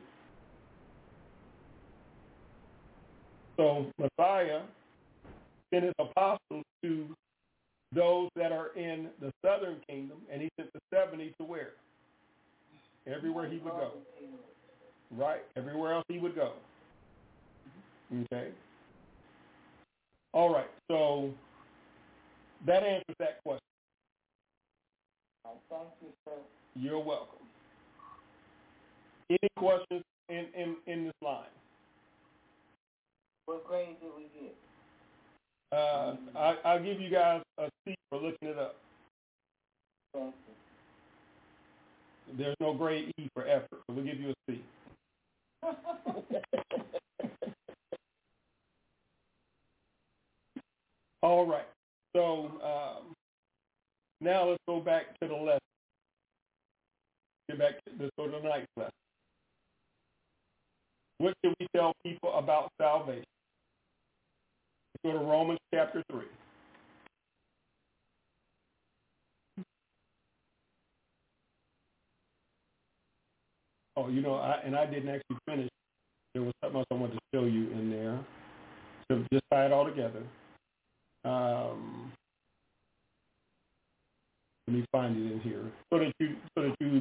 So Messiah sent his apostles to those that are in the southern kingdom, and he sent the 70 to where? Everywhere he would go. Right, everywhere else he would go. Okay. All right, so that answers that question. Thank you, sir. You're welcome. Any questions in this line? What grade did we get? I'll give you guys a C for looking it up. Thank you. There's no grade E for effort, so we'll give you a C. All right. So now let's go back to the lesson. Let's go to tonight's lesson. What should we tell people about salvation? Let's go to Romans chapter 3. Oh, I didn't actually finish. There was something else I wanted to show you in there. So just tie it all together. Let me find it in here so that you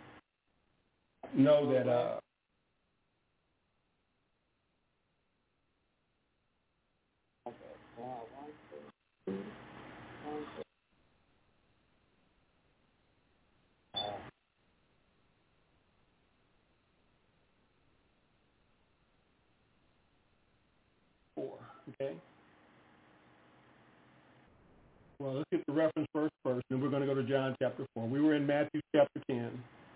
know that. Okay. Well, let's get the reference verse first, then we're going to go to John chapter 4. We were in Matthew chapter 10.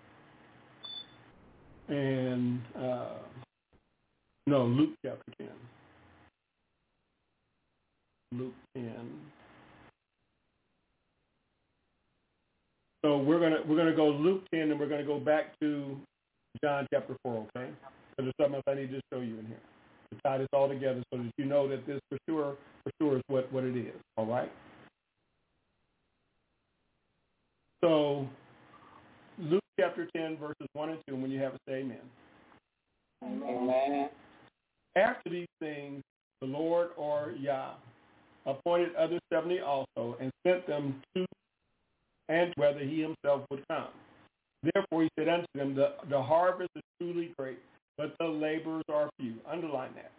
And, Luke chapter 10. Luke 10. So we're gonna go Luke 10, and we're going to go back to John chapter 4, okay? Because there's something else I need to show you in here. To tie this all together so that you know that this for sure is what it is, all right? So Luke chapter 10, verses 1 and 2, and when you have it, say amen. Amen. After these things, the Lord, or Yah, appointed other 70 also, and sent them to and whether he himself would come. Therefore he said unto them, the harvest is truly great, but the laborers are few. Underline that.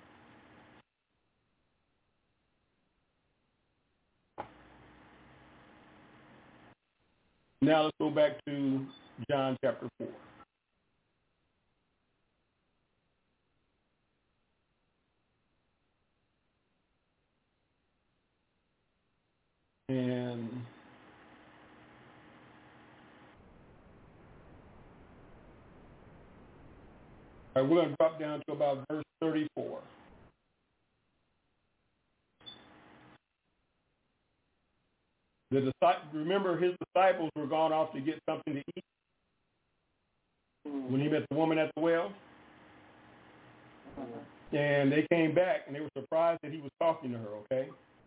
Now let's go back to John chapter 4. And we're going to drop down to about verse 34. Remember, his disciples were gone off to get something to eat when he met the woman at the well. And they came back, and they were surprised that he was talking to her, okay?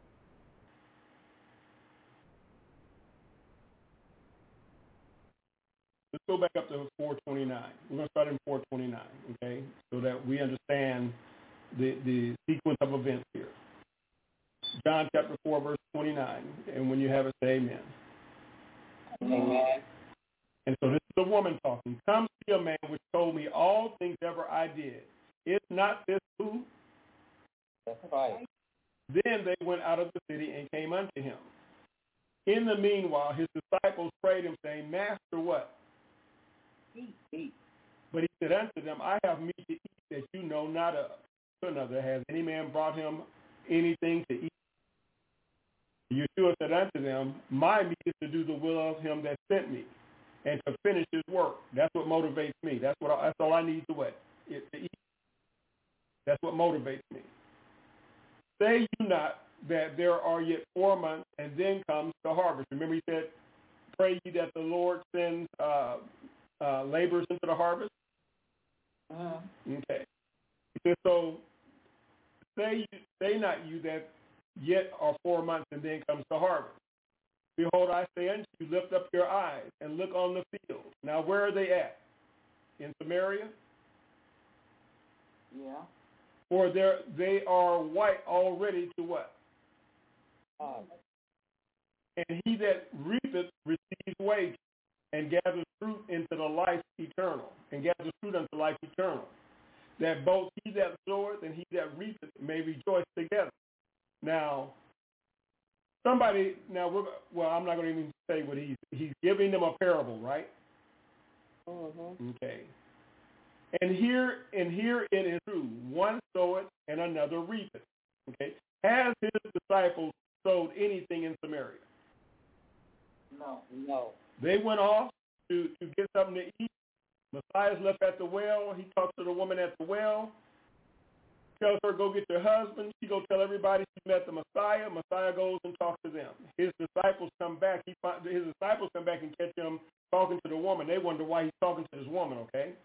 Let's go back up to 429. We're going to start in 429, okay, so that we understand the sequence of events here. John chapter 4, verse 29, and when you have it, say amen. Amen. And so this is a woman talking. Come see a man which told me all things ever I did. Is not this who? That's right. Then they went out of the city and came unto him. In the meanwhile, his disciples prayed him, saying, Master, what? Eat. But he said unto them, I have meat to eat that you know not of. To another, has any man brought him anything to eat? Yeshua said unto them, my meat is to do the will of him that sent me, and to finish his work. That's what motivates me. That's all I need to eat. That's what motivates me. Say you not that there are yet 4 months, and then comes the harvest. Remember he said, pray ye that the Lord sends laborers into the harvest? Okay. He said, so say not you that yet are 4 months, and then comes the harvest. Behold, I say unto you, lift up your eyes and look on the field. Now, where are they at? In Samaria? Yeah. For they are white already to what? And he that reapeth receives wages, and gathers fruit into the life eternal, and gathers fruit unto life eternal, that both he that soweth and he that reapeth may rejoice together. Now, I'm not going to even say what he's giving them a parable, right? Mm-hmm. Okay. And here it is true. One soweth and another reapeth. Okay. Has his disciples sowed anything in Samaria? No. They went off to get something to eat. Messiah's left at the well. He talks to the woman at the well. Tells her, go get your husband. She go tell everybody she met the Messiah. Messiah goes and talks to them. His disciples come back. His disciples come back and catch him talking to the woman. They wonder why he's talking to this woman, okay?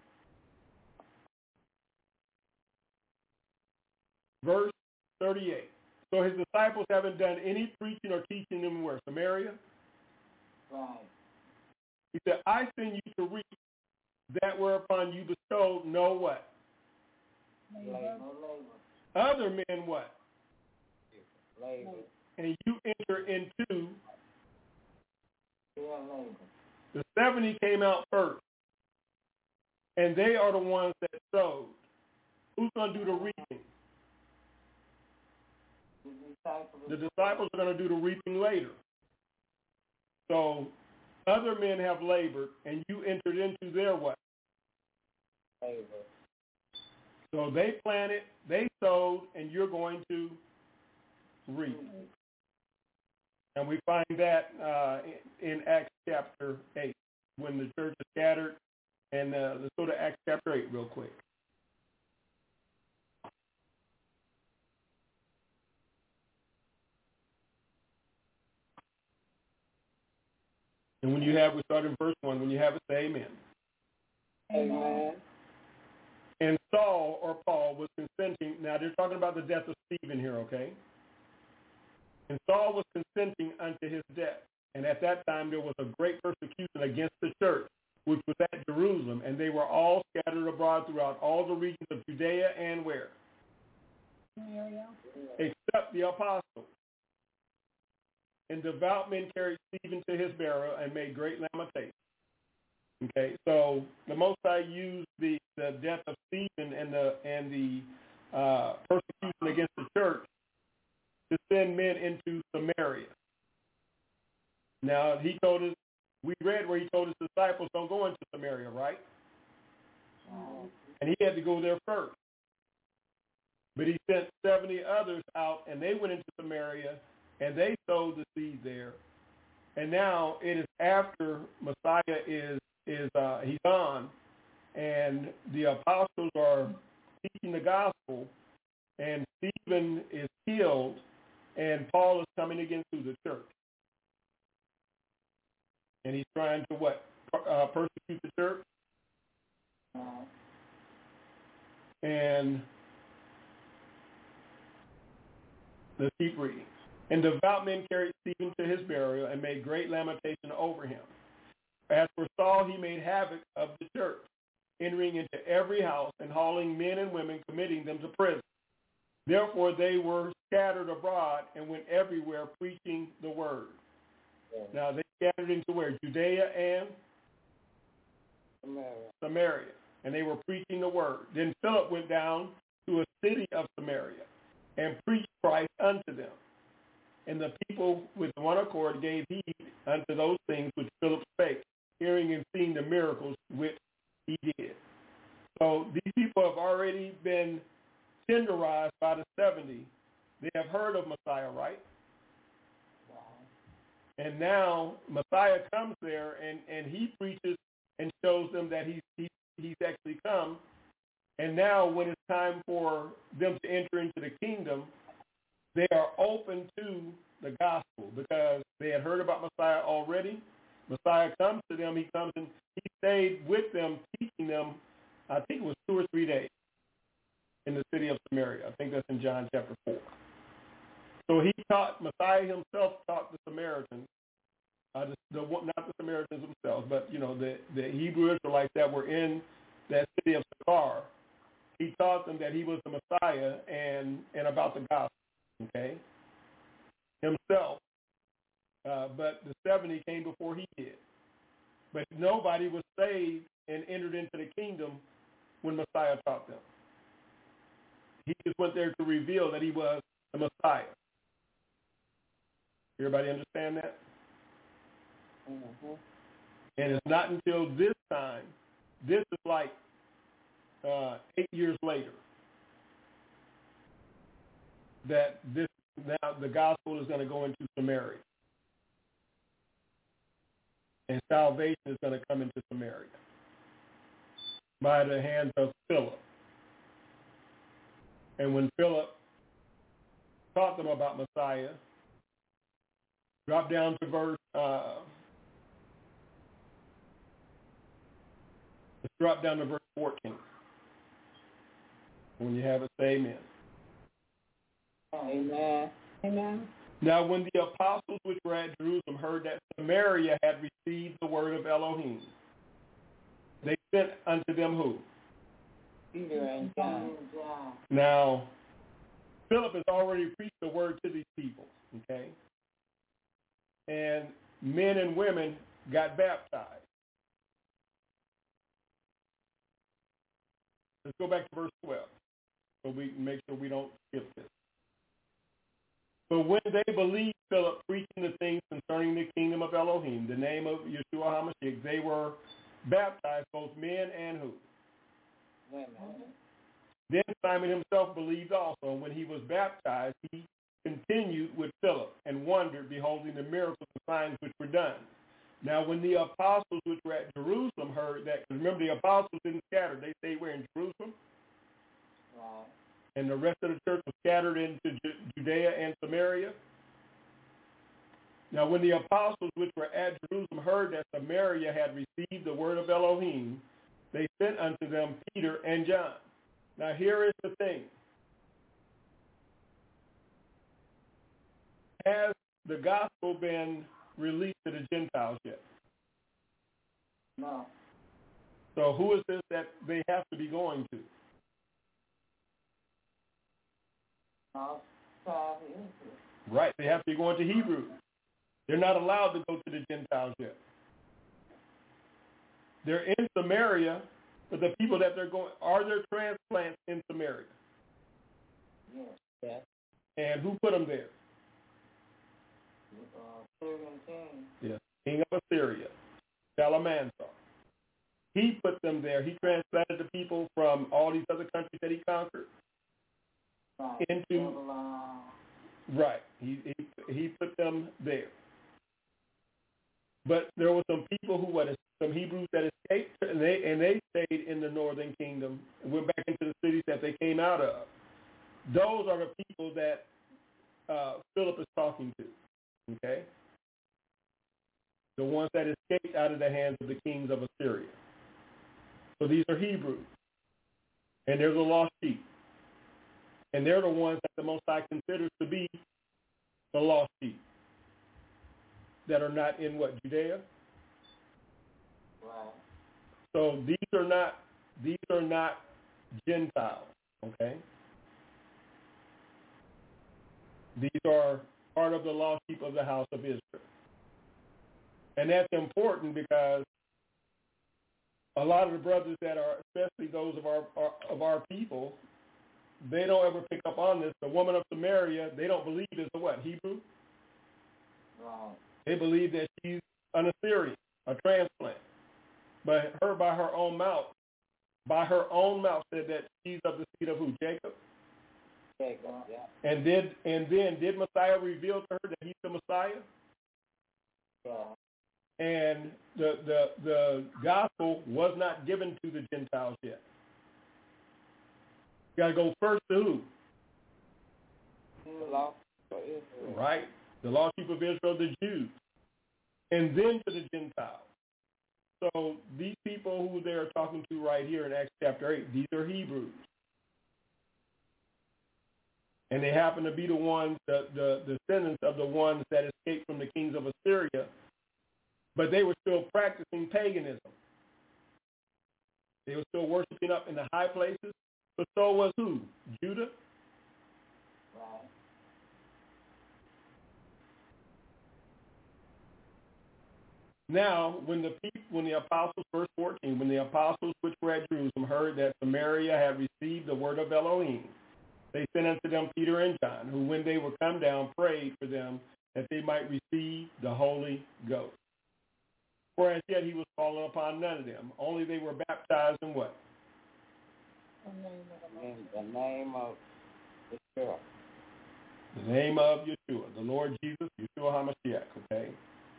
Verse 38. So his disciples haven't done any preaching or teaching them where? Samaria? Right. He said, I send you to reap that whereupon you bestowed no what? Labor. Other men what? Labor. And you enter into Labor. the 70 came out first. And they are the ones that sowed. Who's going to do the reaping? The disciples are going to do the reaping later. So other men have labored, and you entered into their what? Labor. So they planted, they sowed, and you're going to reap. And we find that in Acts chapter 8, when the church is scattered. And let's go to Acts chapter 8 real quick. And when you have, we start in verse 1. When you have it, say amen. Amen. And Saul, or Paul, was consenting. Now, they're talking about the death of Stephen here, okay? And Saul was consenting unto his death. And at that time, there was a great persecution against the church, which was at Jerusalem. And they were all scattered abroad throughout all the regions of Judea and where? Samaria. Except the apostles. And devout men carried Stephen to his burial and made great lamentation. Okay, so the Most High used the death of Stephen and the persecution against the church to send men into Samaria. Now he told us, we read where he told his disciples don't go into Samaria, right? And he had to go there first. But he sent 70 others out, and they went into Samaria, and they sowed the seed there. And now it is after Messiah he's gone, and the apostles are teaching the gospel, and Stephen is killed, and Paul is coming again through the church. And he's trying to what? Persecute the church? And let's keep reading. And devout men carried Stephen to his burial and made great lamentation over him. As for Saul, he made havoc of the church, entering into every house and hauling men and women, committing them to prison. Therefore they were scattered abroad and went everywhere preaching the word. Yeah. Now they scattered into where? Judea and Samaria. And they were preaching the word. Then Philip went down to a city of Samaria and preached Christ unto them. And the people with one accord gave heed unto those things which Philip spake, hearing and seeing the miracles which he did. So these people have already been tenderized by the 70. They have heard of Messiah, right? And now Messiah comes there and he preaches and shows them that he's actually come. And now when it's time for them to enter into the kingdom, they are open to the gospel because they had heard about Messiah already. Messiah comes to them. He comes and he stayed with them, teaching them, I think it was 2 or 3 days in the city of Samaria. I think that's in John chapter 4. So he taught, Messiah himself taught the Samaritans, not the Samaritans themselves, but, the Hebrew Israelites that were in that city of Sychar. He taught them that he was the Messiah and about the gospel, okay, himself. But the 70 came before he did. But nobody was saved and entered into the kingdom when Messiah taught them. He just went there to reveal that he was the Messiah. Everybody understand that? Mm-hmm. And it's not until this time, this is like 8 years later, that now the gospel is going to go into Samaria. And salvation is going to come into Samaria by the hands of Philip. And when Philip taught them about Messiah, drop down to verse, let's drop down to verse 14. When you have it, say amen. Amen. Amen. Now when the apostles which were at Jerusalem heard that Samaria had received the word of Elohim, they sent unto them who? Peter and John. Now, Philip has already preached the word to these people, okay? And men and women got baptized. Let's go back to verse 12 so we can make sure we don't skip this. But when they believed Philip preaching the things concerning the kingdom of Elohim, the name of Yeshua HaMashiach, they were baptized, both men and who? Women. Then Simon himself believed also, and when he was baptized, he continued with Philip and wondered, beholding the miracles and signs which were done. Now when the apostles which were at Jerusalem heard that, because remember the apostles didn't scatter, they stayed where? In Jerusalem? Wow. And the rest of the church was scattered into Judea and Samaria. Now when the apostles which were at Jerusalem heard that Samaria had received the word of Elohim, they sent unto them Peter and John. Now here is the thing. Has the gospel been released to the Gentiles yet? No. So who is this that they have to be going to? Right, they have to be going to Hebrews. They're not allowed to go to the Gentiles yet. They're in Samaria, but the people that they're going, are there transplants in Samaria? Yes. And who put them there? Syrian king. Yes, king of Assyria, Shalmaneser. He put them there. He transplanted the people from all these other countries that he conquered into right. He put them there. But there were some people who some Hebrews that escaped, and they stayed in the northern kingdom and went back into the cities that they came out of. Those are the people that Philip is talking to. Okay. the ones that escaped out of the hands of the kings of Assyria. So these are Hebrews. And they're the lost sheep. And they're the ones that the Most High considers to be the lost sheep that are not in what, Judea? Right. So these are not Gentiles, okay? These are part of the lost sheep of the house of Israel. And that's important because a lot of the brothers that are, especially those of our people, they don't ever pick up on this. The woman of Samaria, they don't believe is a what, Hebrew? Right. They believe that she's an Assyrian, a transplant. But her by her own mouth said that she's of the seed of who? Jacob? Jacob, yeah. And then did Messiah reveal to her that he's the Messiah? Yeah. And the gospel was not given to the Gentiles yet. You got to go first to who? The lost of Israel. Right. The lost sheep of Israel, the Jews. And then to the Gentiles. So these people who they're talking to right here in Acts chapter 8, these are Hebrews. And they happen to be the ones, the descendants of the ones that escaped from the kings of Assyria, but they were still practicing paganism. They were still worshiping up in the high places, but so was who? Judah? Right. Now, when the apostles, verse 14, when the apostles which were at Jerusalem heard that Samaria had received the word of Elohim, they sent unto them Peter and John, who when they were come down prayed for them that they might receive the Holy Ghost. For as yet he was fallen upon none of them, only they were baptized in what? In the name of Yeshua. The name of Yeshua, the Lord Jesus, Yeshua HaMashiach, okay?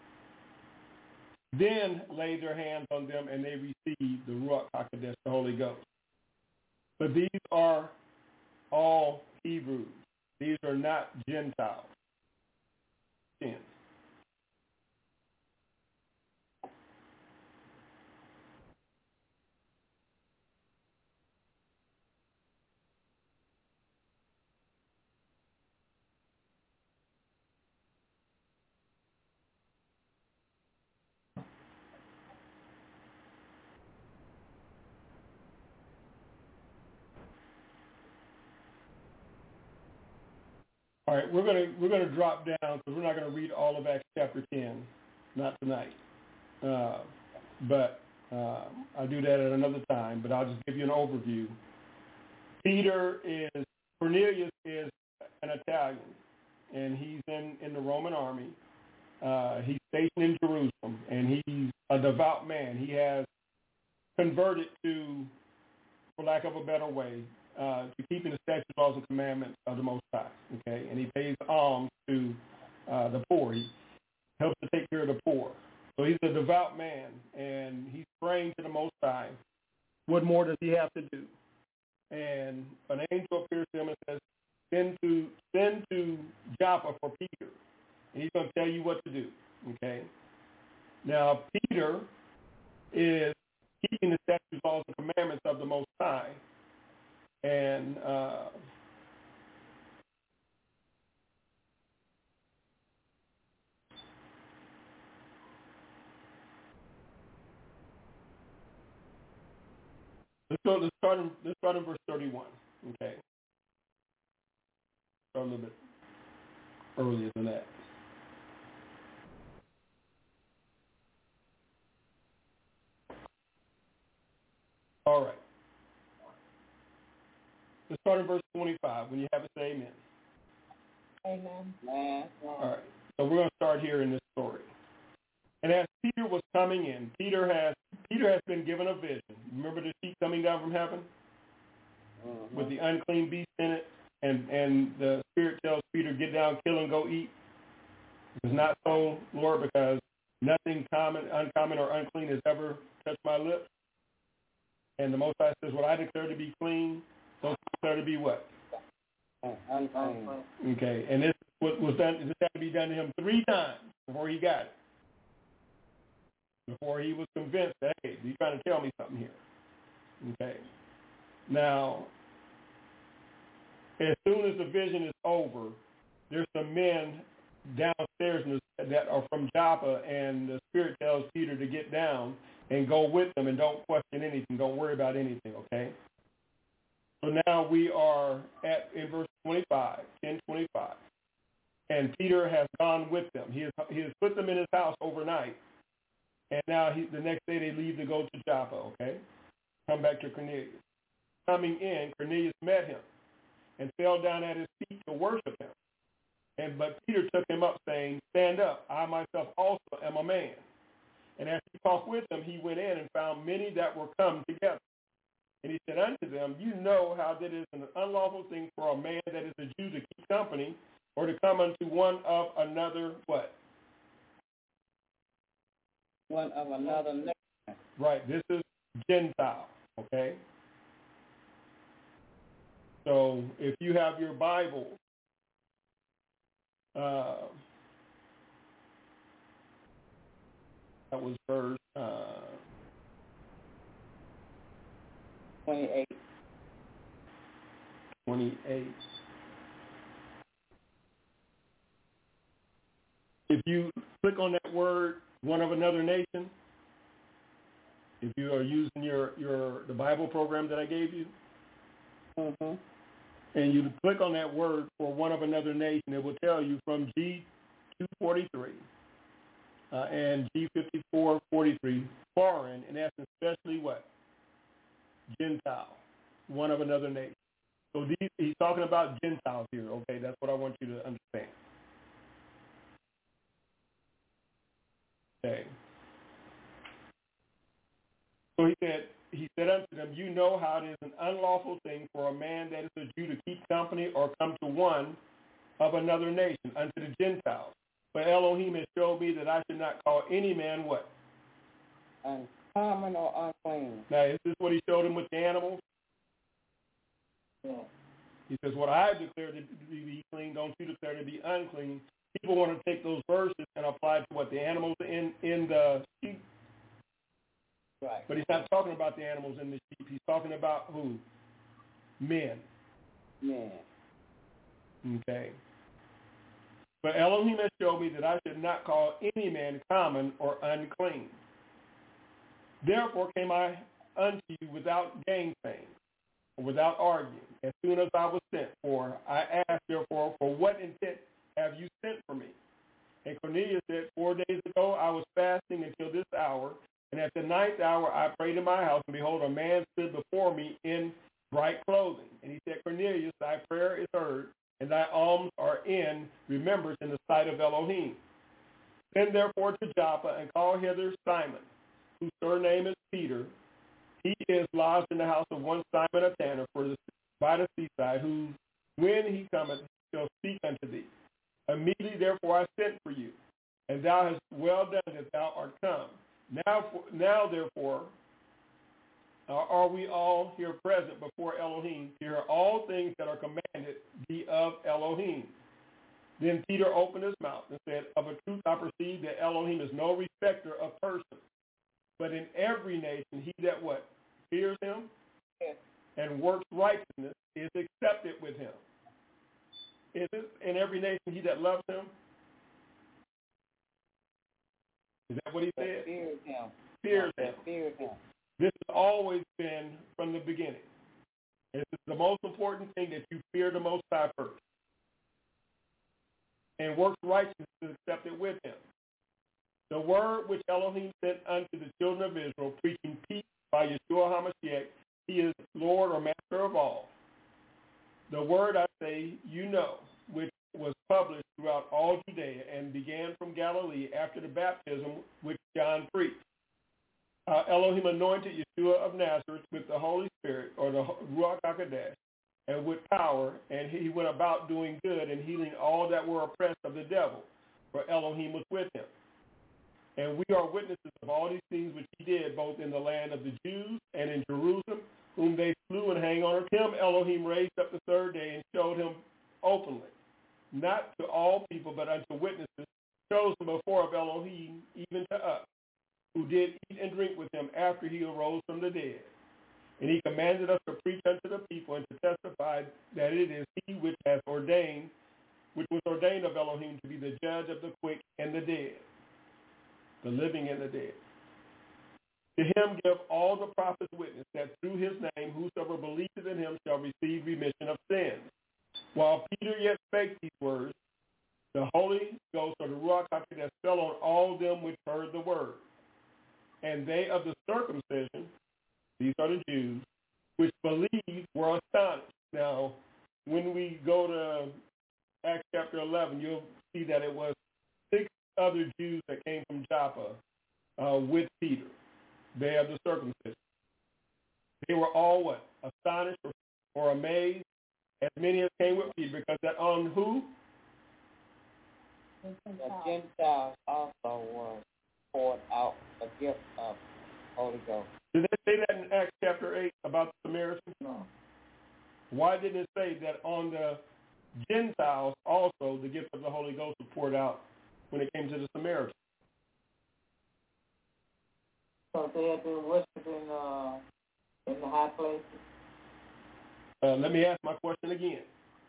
Then laid their hands on them and they received the Ruach HaKodesh, the Holy Ghost. But these are all Hebrews. These are not Gentiles. Sin. All right, we're gonna drop down because we're not going to read all of Acts chapter 10, not tonight. But I'll do that at another time. But I'll just give you an overview. Cornelius is an Italian, and he's in the Roman army. He's stationed in Jerusalem, and he's a devout man. He has converted to, for lack of a better way, to keeping the statutes, laws, and commandments of the Most High, okay? And he pays alms to the poor. He helps to take care of the poor. So he's a devout man, and he's praying to the Most High. What more does he have to do? And an angel appears to him and says, send to Joppa for Peter, and he's going to tell you what to do, okay? Now, Peter is keeping the statutes, laws, and commandments of the Most High. And let's start in verse 31. Okay, start a little bit earlier than that. All right. Let's start in verse 25. When you have it, say amen. Amen. Amen. All right. So we're going to start here in this story. And as Peter was coming in, Peter has been given a vision. Remember the sheep coming down from heaven with the unclean beast in it, and the Spirit tells Peter, "Get down, kill, and go eat." It's not so, Lord, because nothing uncommon, or unclean has ever touched my lips. And the Most High says, "What I declare to be clean, those declare to be what? Unclean. Okay, and this was done. This had to be done to him 3 times before he got it. before he was convinced that, hey, you're trying to tell me something here. Okay. Now, as soon as the vision is over, there's some men downstairs that are from Joppa, and the Spirit tells Peter to get down and go with them and don't question anything. Don't worry about anything, okay? So now we are in verse 25, 10:25. And Peter has gone with them. He has put them in his house overnight. And now the next day they leave to go to Joppa, okay? Come back to Cornelius. Coming in, Cornelius met him and fell down at his feet to worship him. But Peter took him up, saying, stand up, I myself also am a man. And as he talked with them, he went in and found many that were come together. And he said unto them, you know how that it is an unlawful thing for a man that is a Jew to keep company or to come unto one of another what? One of another nation. Right, this is Gentile, okay? So if you have your Bible, that was verse 28. 28. If you click on that word, one of another nation, if you are using the Bible program that I gave you, Mm-hmm. and you click on that word for one of another nation, it will tell you from G243 and G5443, foreign, in essence, especially what? Gentile, one of another nation. So he's talking about Gentiles here, okay? That's what I want you to understand. Okay. So he said unto them, you know how it is an unlawful thing for a man that is a Jew to keep company or come to one of another nation unto the Gentiles. But Elohim has showed me that I should not call any man what? Uncommon or unclean. Now, is this what he showed him with the animals? Yeah. He says, what I declare to be clean, don't you declare to be unclean. People want to take those verses and apply it to what? The animals in the sheep. Right. But he's not talking about the animals in the sheep. He's talking about who? Men. Men. Okay. But Elohim has showed me that I should not call any man common or unclean. Therefore came I unto you without gainsaying, or without arguing, as soon as I was sent for. I asked, therefore, for what intent have you sent for me? And Cornelius said, 4 days ago I was fasting until this hour, and at the 9th hour I prayed in my house, and behold, a man stood before me in bright clothing. And he said, Cornelius, thy prayer is heard, and thy alms are in remembrance in the sight of Elohim. Send therefore to Joppa, and call hither Simon, whose surname is Peter. He is lodged in the house of one Simon a tanner by the seaside, who, when he cometh, shall speak unto thee. Immediately therefore I sent for you, and thou hast well done that thou art come. Now therefore, are we all here present before Elohim to hear all things that are commanded be of Elohim? Then Peter opened his mouth and said, of a truth I perceive that Elohim is no respecter of persons, but in every nation he that what? Fears him and works righteousness is accepted with him. Is it in every nation he that loves him? Is that what he said? Fears him. Fears him. Fears him. This has always been from the beginning. This is the most important thing, that you fear the Most High first. And works righteousness is accepted with him. The word which Elohim sent unto the children of Israel, preaching peace by Yeshua HaMashiach, he is Lord or Master of all. The word, I say, you know, which was published throughout all Judea and began from Galilee after the baptism which John preached. Elohim anointed Yeshua of Nazareth with the Holy Spirit, or the Ruach HaKodesh, and with power, and he went about doing good and healing all that were oppressed of the devil, for Elohim was with him. And we are witnesses of all these things which he did, both in the land of the Jews and in Jerusalem, whom they slew and hanged on him. Elohim raised up the third day and showed him openly, not to all people, but unto witnesses chosen before of Elohim, even to us, who did eat and drink with him after he arose from the dead. And he commanded us to preach unto the people and to testify that it is he which was ordained of Elohim to be the judge of the quick and the dead, the living and the dead. To him give all the prophets witness that through his name whosoever believeth in him shall receive remission of sins. While Peter yet spake these words, the Holy Ghost or the Ruach HaKodesh fell on all them which heard the word. And they of the circumcision, these are the Jews, which believed were astonished. Now, when we go to Acts chapter 11, you'll see that it was 6 other Jews that came from Joppa with Peter. They of the circumcision. They were all what? Astonished or amazed, as many as came with Peter, because that on who? The Gentiles also was poured out a gift of Holy Ghost. Did they say that in Acts chapter 8 about the Samaritans? No. Why didn't it say that on the Gentiles also the gift of the Holy Ghost was poured out when it came to the Samaritans? So they had been worshiping in the high places? Let me ask my question again.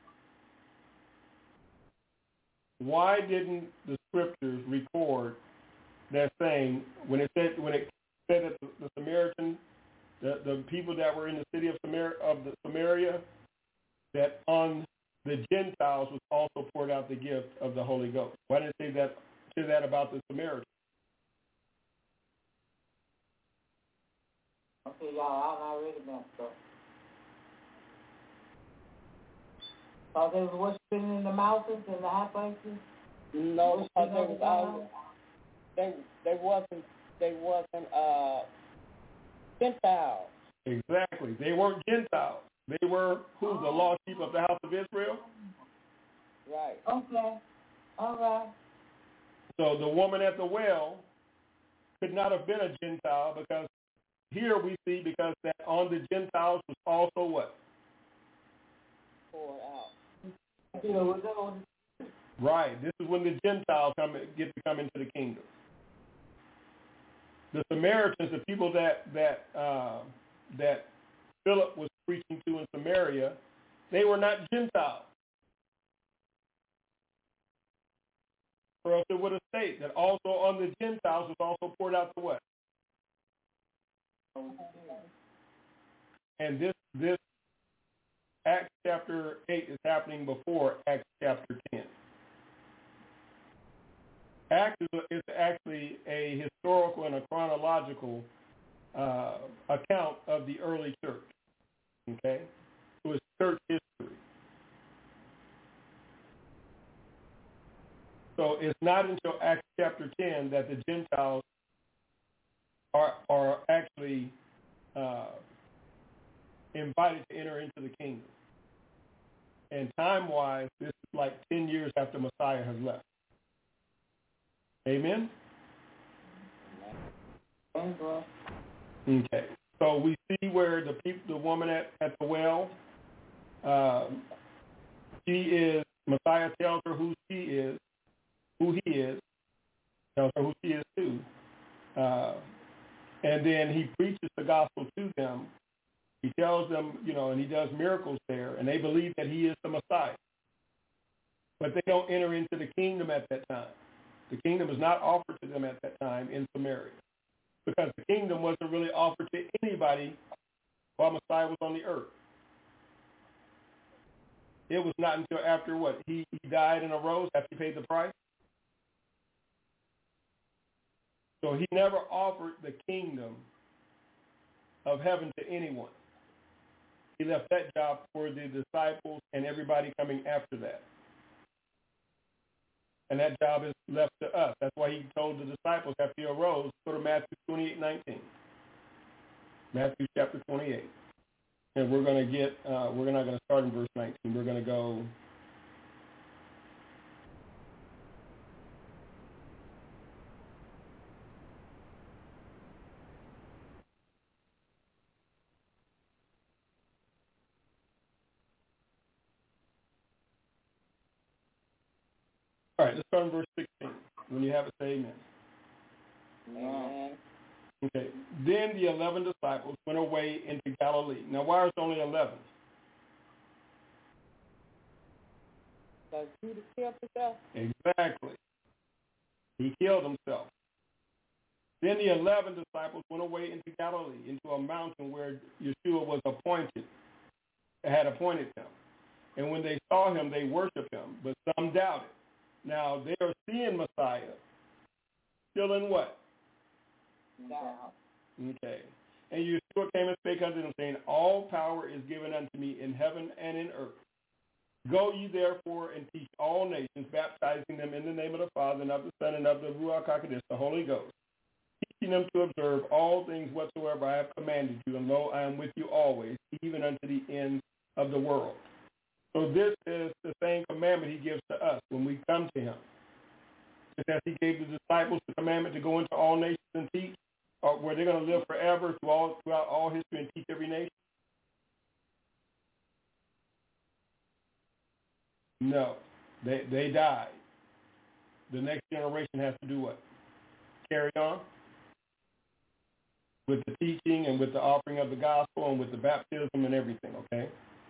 Why didn't the scriptures record that saying when it said that the Samaritan, the people that were in the city of Samaria, that on the Gentiles was also poured out the gift of the Holy Ghost? Why didn't it say that about the Samaritans? Okay, y'all, I'm not ready now, so. So they were worshiping in the mountains and the high places? No, because they wasn't Gentiles. Exactly. They weren't Gentiles. They were who? The lost sheep of the house of Israel? Right. Okay. All right. So the woman at the well could not have been a Gentile, because here we see because that on the Gentiles was also what? Poured out. Right. This is when the Gentiles get to come into the kingdom. The Samaritans, the people that Philip was preaching to in Samaria, they were not Gentiles. Or else it would have stated that also on the Gentiles was also poured out the what? And this Acts chapter 8 is happening before Acts chapter 10. Acts is actually a historical and a chronological account of the early church. Okay? It was church history. So it's not until Acts chapter 10 that the Gentiles are actually invited to enter into the kingdom. And time-wise, this is like 10 years after Messiah has left. Amen? Okay. So we see where the woman at the well, Messiah tells her who he is, tells her who she is too. And then he preaches the gospel to them. He tells them, and he does miracles there, and they believe that he is the Messiah. But they don't enter into the kingdom at that time. The kingdom is not offered to them at that time in Samaria, because the kingdom wasn't really offered to anybody while Messiah was on the earth. It was not until after he died and arose, after he paid the price. So he never offered the kingdom of heaven to anyone. He left that job for the disciples and everybody coming after that. And that job is left to us. That's why he told the disciples after he arose, go to Matthew 28:19. Matthew chapter 28. And we're going to we're not going to start in verse 19. We're going to go All right, let's start in verse 16. When you have it, say amen. Amen. Okay. Then the 11 disciples went away into Galilee. Now, why is it only 11? Does Judas kill himself? Exactly. He killed himself. Then the 11 disciples went away into Galilee, into a mountain where Yeshua had appointed him. And when they saw him, they worshiped him, but some doubted. Now, they are seeing Messiah. Still in what? Doubt. Okay. And Yeshua came and spake unto them, saying, all power is given unto me in heaven and in earth. Go ye therefore and teach all nations, baptizing them in the name of the Father and of the Son and of the Ruach HaKodesh, the Holy Ghost, teaching them to observe all things whatsoever I have commanded you, and lo, I am with you always, even unto the end of the world. So this is the same commandment he gives to us when we come to him. Just as he gave the disciples the commandment to go into all nations and teach, where they're going to live forever throughout all history and teach every nation. No, they died. The next generation has to do what? Carry on with the teaching and with the offering of the gospel and with the baptism and everything, okay?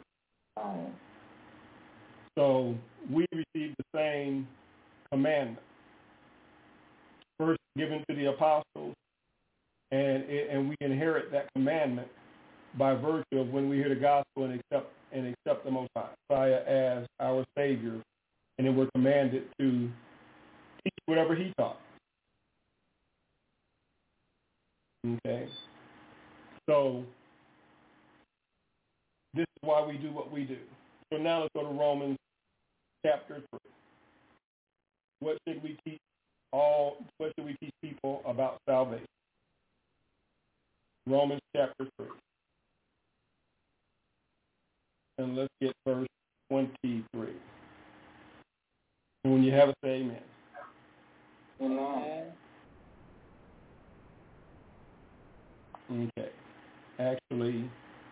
So we receive the same commandment. First given to the apostles, and we inherit that commandment by virtue of when we hear the gospel and accept the Most High Messiah as our Savior, and then we're commanded to teach whatever he taught. Okay? So this is why we do what we do. So now let's go to Romans chapter 3. What should we teach people about salvation? Romans chapter 3. And let's get verse 23. And when you have it, say amen. Amen. Okay. Actually,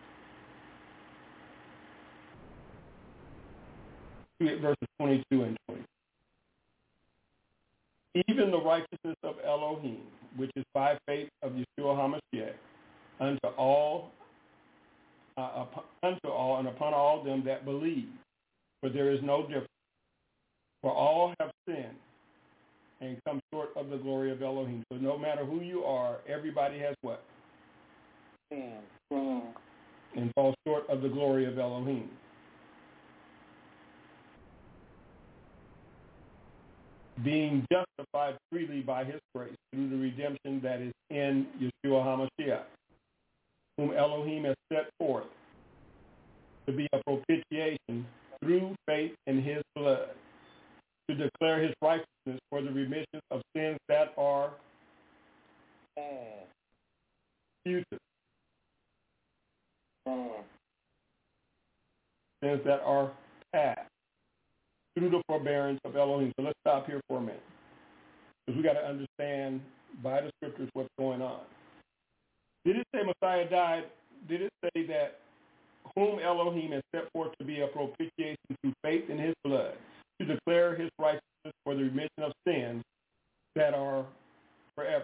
verses 22 and 20. Even the righteousness of Elohim, which is by faith of Yeshua HaMashiach, unto all and upon all them that believe, for there is no difference. For all have sinned and come short of the glory of Elohim. So no matter who you are, everybody has what? Sin. And fall short of the glory of Elohim. Being justified freely by his grace through the redemption that is in Yeshua HaMashiach, whom Elohim has set forth to be a propitiation through faith in his blood, to declare his righteousness for the remission of sins that are future. Sins that are past, through the forbearance of Elohim. So let's stop here for a minute, because we got to understand by the scriptures what's going on. Did it say Messiah died? Did it say that whom Elohim has set forth to be a propitiation through faith in his blood, to declare his righteousness for the remission of sins that are forever?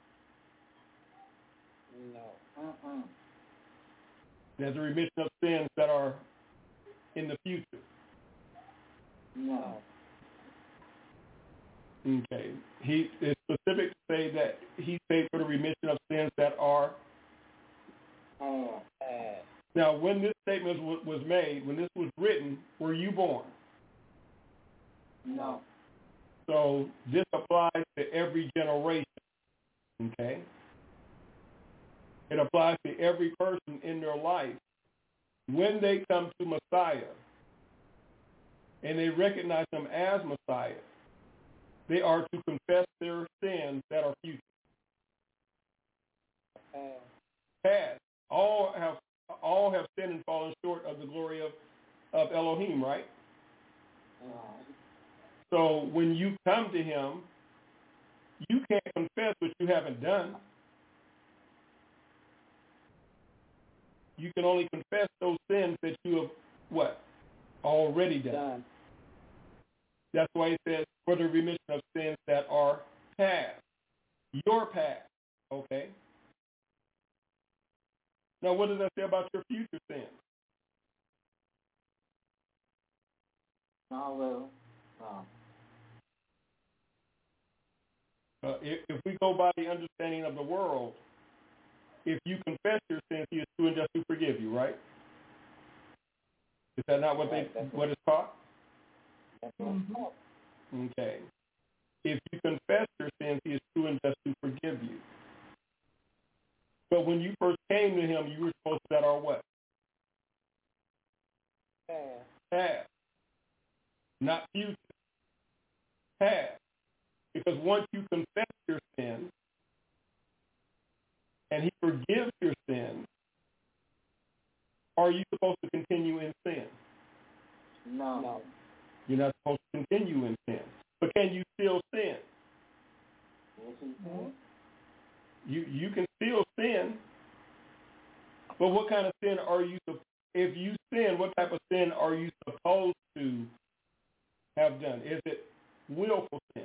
No. There's a remission of sins that are in the future. No. Okay. He is specific to say that he paid for the remission of sins that are. Now, when this statement was made, when this was written, were you born? No. So this applies to every generation. Okay? It applies to every person in their life. When they come to Messiah and they recognize him as Messiah, they are to confess their sins that are future. Past. All have sinned and fallen short of the glory of Elohim, right? So when you come to him, you can't confess what you haven't done. You can only confess those sins that you have, what? Already done. That's why it says, for the remission of sins that are past. Your past, okay? Now, what does that say about your future sins? No, If we go by the understanding of the world, if you confess your sins, he is true and just to forgive you, right? Is that not what what is taught? Mm-hmm. Okay. If you confess your sins, he is true and just to forgive you. But when you first came to him, you were supposed to that are what? Past. Not future. Past. Because once you confess your sins and he forgives your sins, are you supposed to continue in sin? No. You're not supposed to continue in sin. But can you still sin? You can still sin. But what kind of sin are you, if you sin, what type of sin are you supposed to have done? Is it willful sin?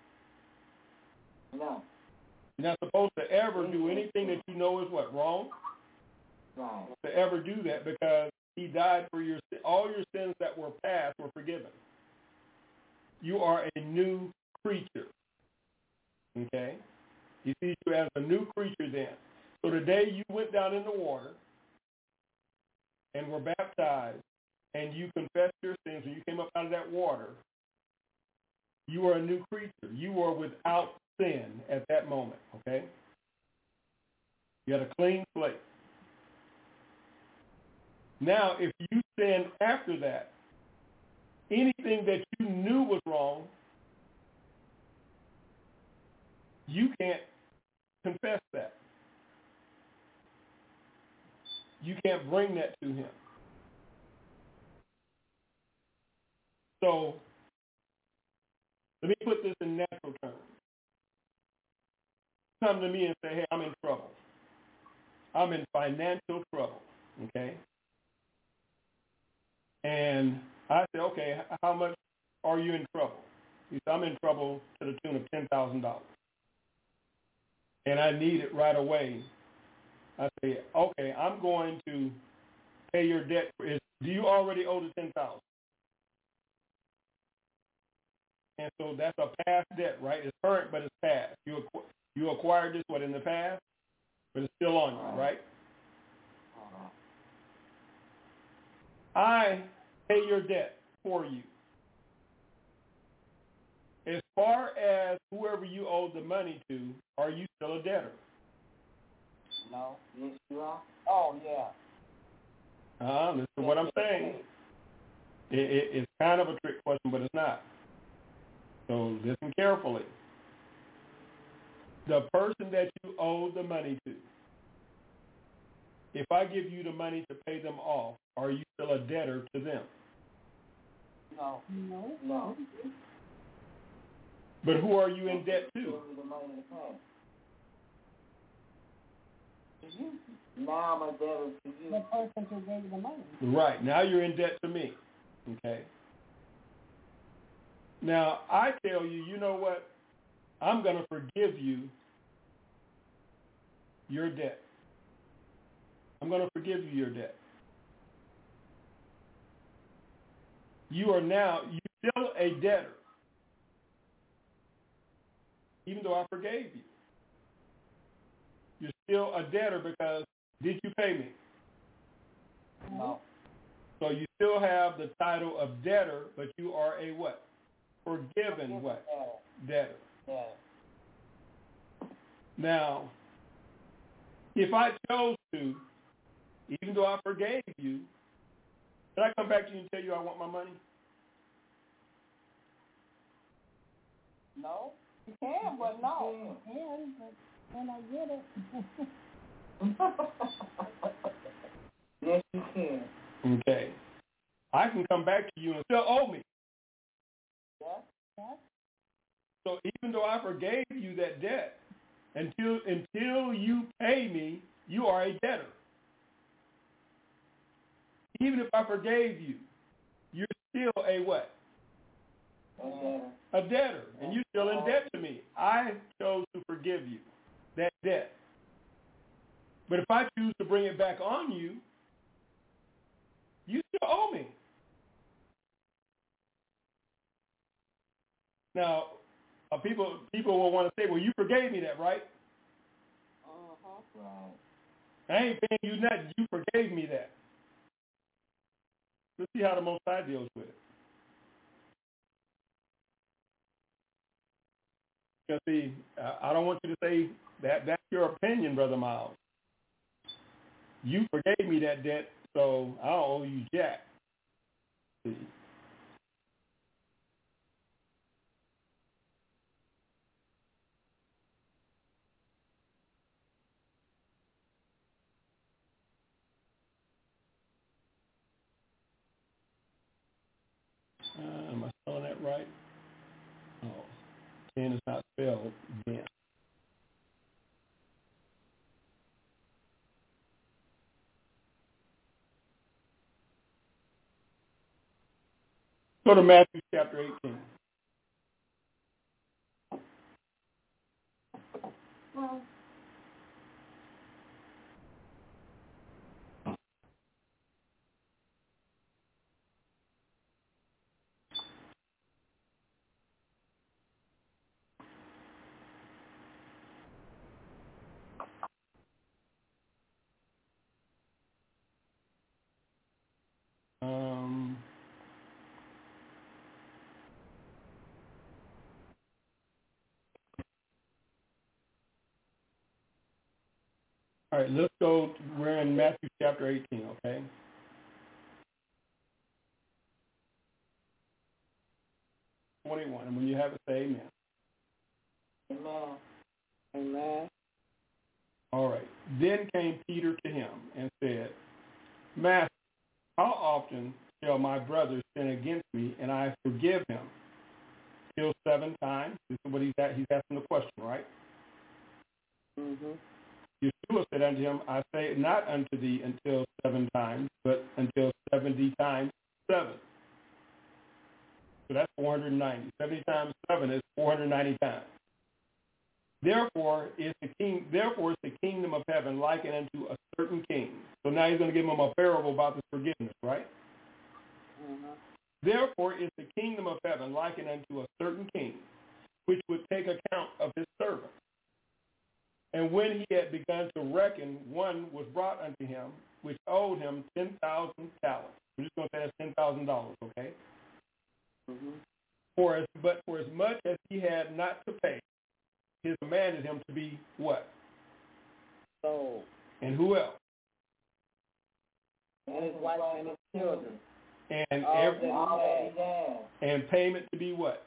No. You're not supposed to ever do anything that you know is what, wrong? Right. To ever do that, because he died for your sin. All your sins that were past were forgiven. You are a new creature. Okay? He sees you as a new creature then. So the day you went down in the water and were baptized and you confessed your sins and you came up out of that water, you are a new creature. You are without sin at that moment, okay? You had a clean slate. Now, if you sin after that, anything that you knew was wrong, you can't confess that. You can't bring that to him. So, let me put this in natural terms. Come to me and say, hey, I'm in trouble. I'm in financial trouble, okay? And I say, okay, how much are you in trouble? He said, I'm in trouble to the tune of $10,000. And I need it right away. I say, okay, I'm going to pay your debt. Do you already owe the $10,000? And so that's a past debt, right? It's current, but it's past. You acquired this, in the past? But it's still on you, right? I pay your debt for you. As far as whoever you owe the money to, are you still a debtor? No. Yes, you are. Oh, yeah. This is what I'm saying. It's kind of a trick question, but it's not. So listen carefully. The person that you owe the money to, if I give you the money to pay them off, are you still a debtor to them? No. But who are you in debt to? Now I'm a debtor to you. The person who gave you the money. Right. Now you're in debt to me. Okay. Now, I tell you, you know what? I'm going to forgive you your debt. I'm going to forgive you your debt. You're still a debtor, even though I forgave you. You're still a debtor because did you pay me? No. So you still have the title of debtor, but you are a what? Forgiven what? Debtor. Yeah. Now, if I chose to, even though I forgave you, can I come back to you and tell you I want my money? No. You can, but no. You can, but when I get it. Yes, you can. Okay. I can come back to you and still owe me. Yeah. So even though I forgave you that debt, until you pay me, you are a debtor. Even if I forgave you, you're still a what? A debtor. And you're still in debt to me. I chose to forgive you that debt. But if I choose to bring it back on you, you still owe me. Now, people will want to say, well, you forgave me that, right? Right. I ain't paying you nothing. You forgave me that. Let's see how the Most High deals with it. Because see, I don't want you to say that that's your opinion, Brother Miles. You forgave me that debt, so I don't owe you jack. See. Am I spelling that right? Oh, 10 is not spelled then. Go to Matthew chapter 18. Well, All right, let's go. We're in Matthew chapter 18, okay? And when you have it, say amen. amen. Amen. All right. Then came Peter to him and said, Master, how often shall my brother sin against me and I forgive him? Till 7 times? This is what he's asking the question, right? Mm-hmm. Yeshua said unto him, I say not unto thee until 7 times, but until 70 times 7. So that's 490. 70 times 7 is 490 times. Therefore is the kingdom of heaven likened unto a certain king. So now he's going to give him a parable about this forgiveness, right? Mm-hmm. Therefore is the kingdom of heaven likened unto a certain king, which would take account of his servants. And when he had begun to reckon, one was brought unto him, which owed him 10,000 talents. We're just going to say that's $10,000, okay? Mm-hmm. But for as much as he had not to pay, he commanded him to be what? Sold. And who else? And his wife and his children. And All that he had. and payment to be what?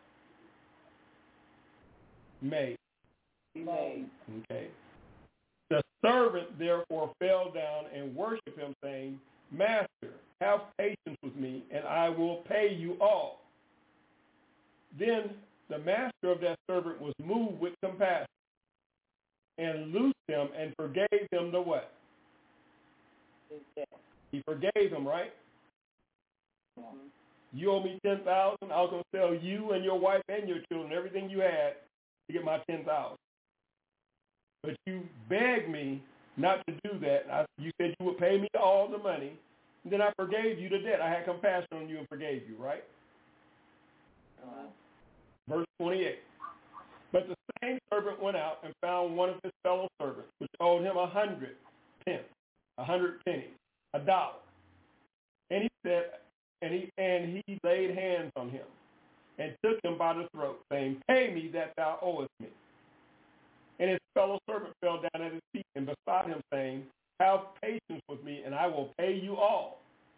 Made. Made. Okay. The servant therefore fell down and worshipped him, saying, Master, have patience with me, and I will pay you all. Then the master of that servant was moved with compassion and loosed him and forgave him the what? He forgave him, right? Mm-hmm. You owe me 10,000. I was going to sell you and your wife and your children, everything you had, to get my 10,000. But you begged me not to do that. You said you would pay me all the money. And then I forgave you the debt. I had compassion on you and forgave you, right? Verse 28. But the same servant went out and found one of his fellow servants, which owed him 100 pence, 100 pennies, $1. And he said, and he laid hands on him and took him by the throat, saying, Pay me that thou owest me. And his fellow servant fell down at his feet and besought him, saying, Have patience with me, and I will pay you all.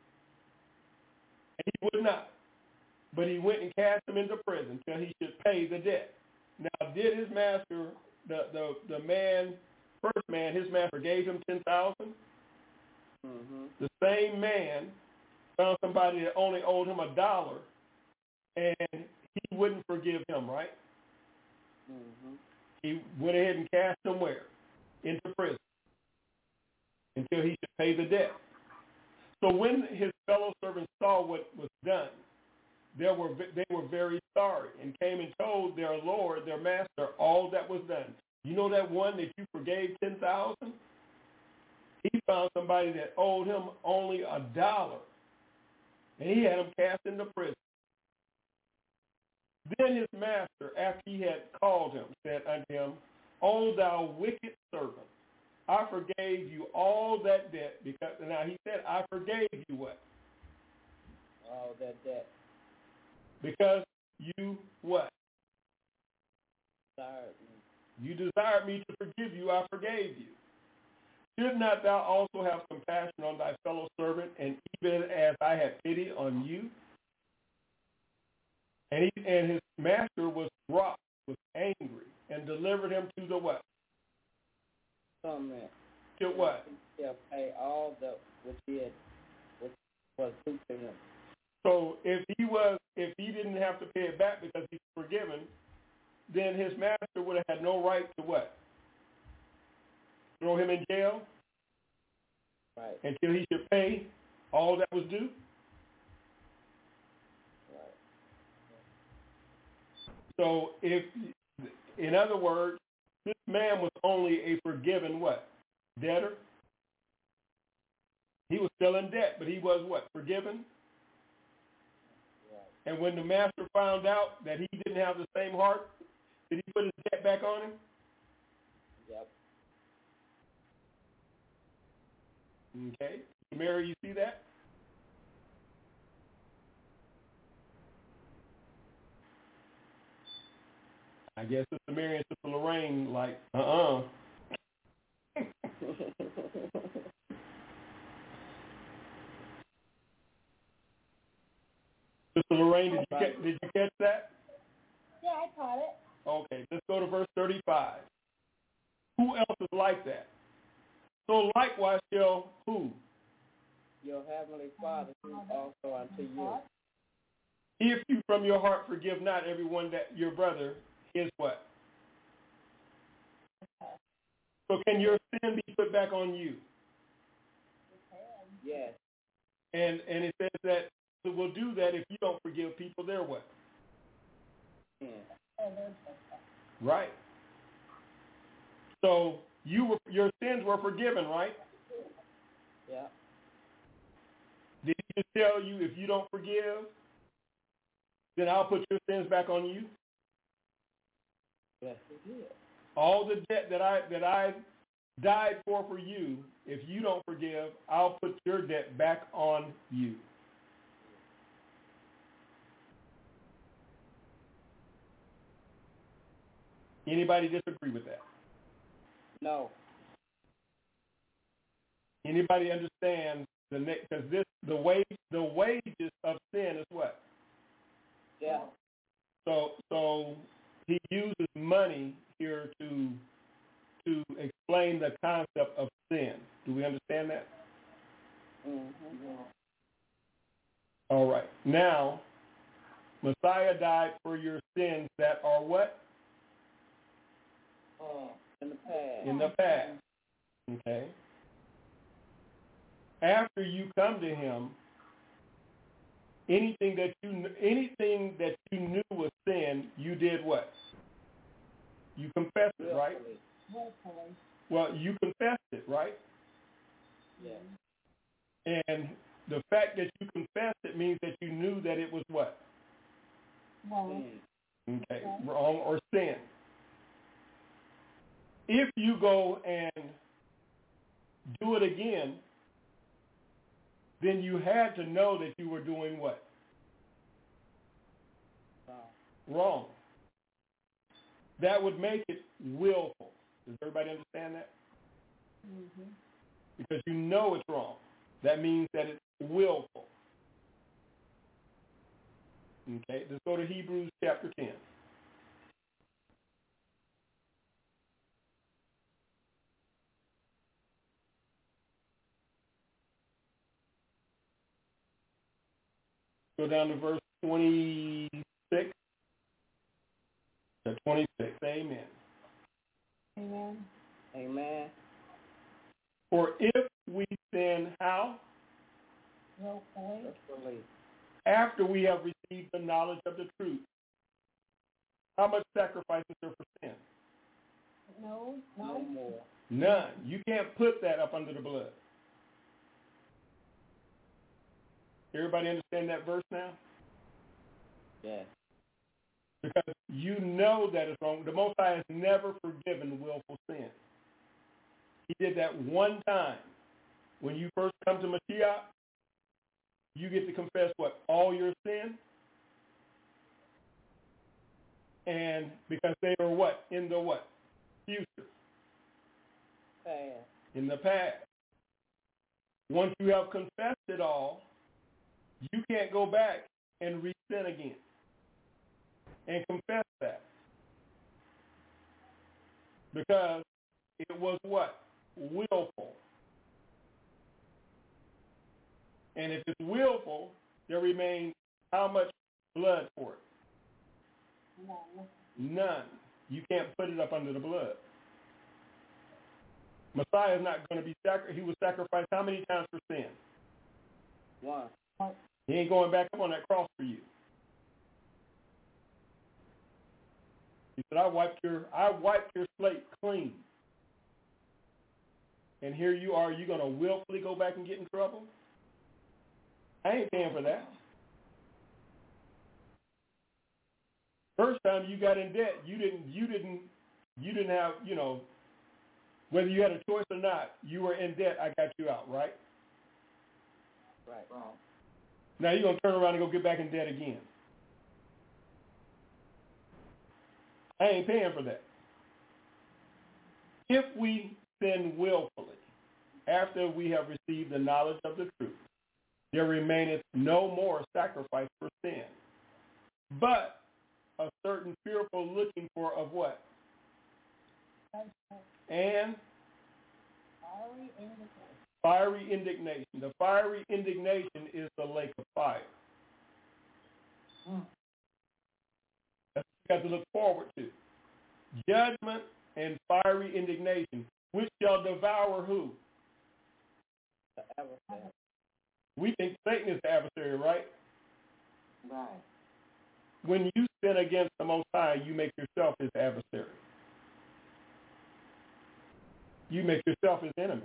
And he would not, but he went and cast him into prison till he should pay the debt. Now, did his master, the man, first man, his master gave him 10,000? Mm-hmm. The same man found somebody that only owed him $1, and he wouldn't forgive him, right? Mm-hmm. He went ahead and cast him where? Into prison until he should pay the debt. So when his fellow servants saw what was done, they were very sorry and came and told their Lord, their master, all that was done. You know that one that you forgave 10,000? he found somebody that owed him only $1, and he had him cast into prison. Then his master, after he had called him, said unto him, O thou wicked servant, I forgave you all that debt, because now he said, I forgave you what? All that debt. Because you what? Desired me. You desired me to forgive you, I forgave you. Should not thou also have compassion on thy fellow servant, and even as I had pity on you? And his master was wroth, was angry, and delivered him to the what? Torment. To what? He shall pay all that which was due to him. So if he didn't have to pay it back because he's forgiven, then his master would have had no right to what? Throw him in jail? Right. Until he should pay all that was due? Right. So in other words, this man was only a forgiven what? Debtor? He was still in debt, but he was what? Forgiven? Right. And when the master found out that he didn't have the same heart, did he put his debt back on him? Yep. Okay. Mary, you see that? I guess Sister Mary and Sister Lorraine like, Sister Lorraine, did you catch that? Yeah, I caught it. Okay, let's go to verse 35. Who else is like that? So likewise shall who? Your heavenly Father do also unto you. If you from your heart forgive not everyone that your brother is what? So can your sin be put back on you? Yes. And it says that it will do that if you don't forgive people their what? Yeah. Right. So your sins were forgiven, right? Yeah. Did he just tell you if you don't forgive, then I'll put your sins back on you? Yes, he did. All the debt that I died for you, if you don't forgive, I'll put your debt back on you. Anybody disagree with that? No. Anybody understand because the wages of sin is what? Yeah. So he uses money here to explain the concept of sin. Do we understand that? Mm-hmm. All right. Now, Messiah died for your sins that are what? In the past. In the past. Okay. After you come to him, anything that you knew was sin, you did what? You confessed it, right? Well, you confessed it, right? Yeah. And the fact that you confessed it means that you knew that it was what? Wrong. Okay, wrong or sin. If you go and do it again, then you had to know that you were doing what? Wrong. That would make it willful. Does everybody understand that? Mm-hmm. Because you know it's wrong. That means that it's willful. Okay, let's go to Hebrews chapter 10. Go down to verse 26 to 26. Amen. Amen. Amen. For if we sin, how? Willfully. After we have received the knowledge of the truth. How much sacrifice is there for sin? No No more. None. You can't put that up under the blood. Everybody understand that verse now? Yes. Because you know that it's wrong. The Most High has never forgiven willful sin. He did that one time. When you first come to Mashiach, you get to confess what? All your sin. And because they are what? In the what? Future. Past. In the past. Once you have confessed it all, you can't go back and re-sin again and confess that. Because it was what? Willful. And if it's willful, there remains how much blood for it? None. You can't put it up under the blood. Messiah is not going to be sacrificed. He was sacrificed how many times for sin? One. He ain't going back up on that cross for you. He said, I wiped your slate clean. And here you are, you going to willfully go back and get in trouble? I ain't paying for that. First time you got in debt, you didn't have, whether you had a choice or not, you were in debt, I got you out, right? Right. Now you're going to turn around and go get back in debt again. I ain't paying for that. If we sin willfully, after we have received the knowledge of the truth, there remaineth no more sacrifice for sin, but a certain fearful looking for of what? And fiery indignation. The fiery indignation is the lake of fire. That's what you got to look forward to. Judgment and fiery indignation, which shall devour who? The adversary. We think Satan is the adversary, right? Right. When you sin against the Most High, you make yourself his adversary. You make yourself his enemy.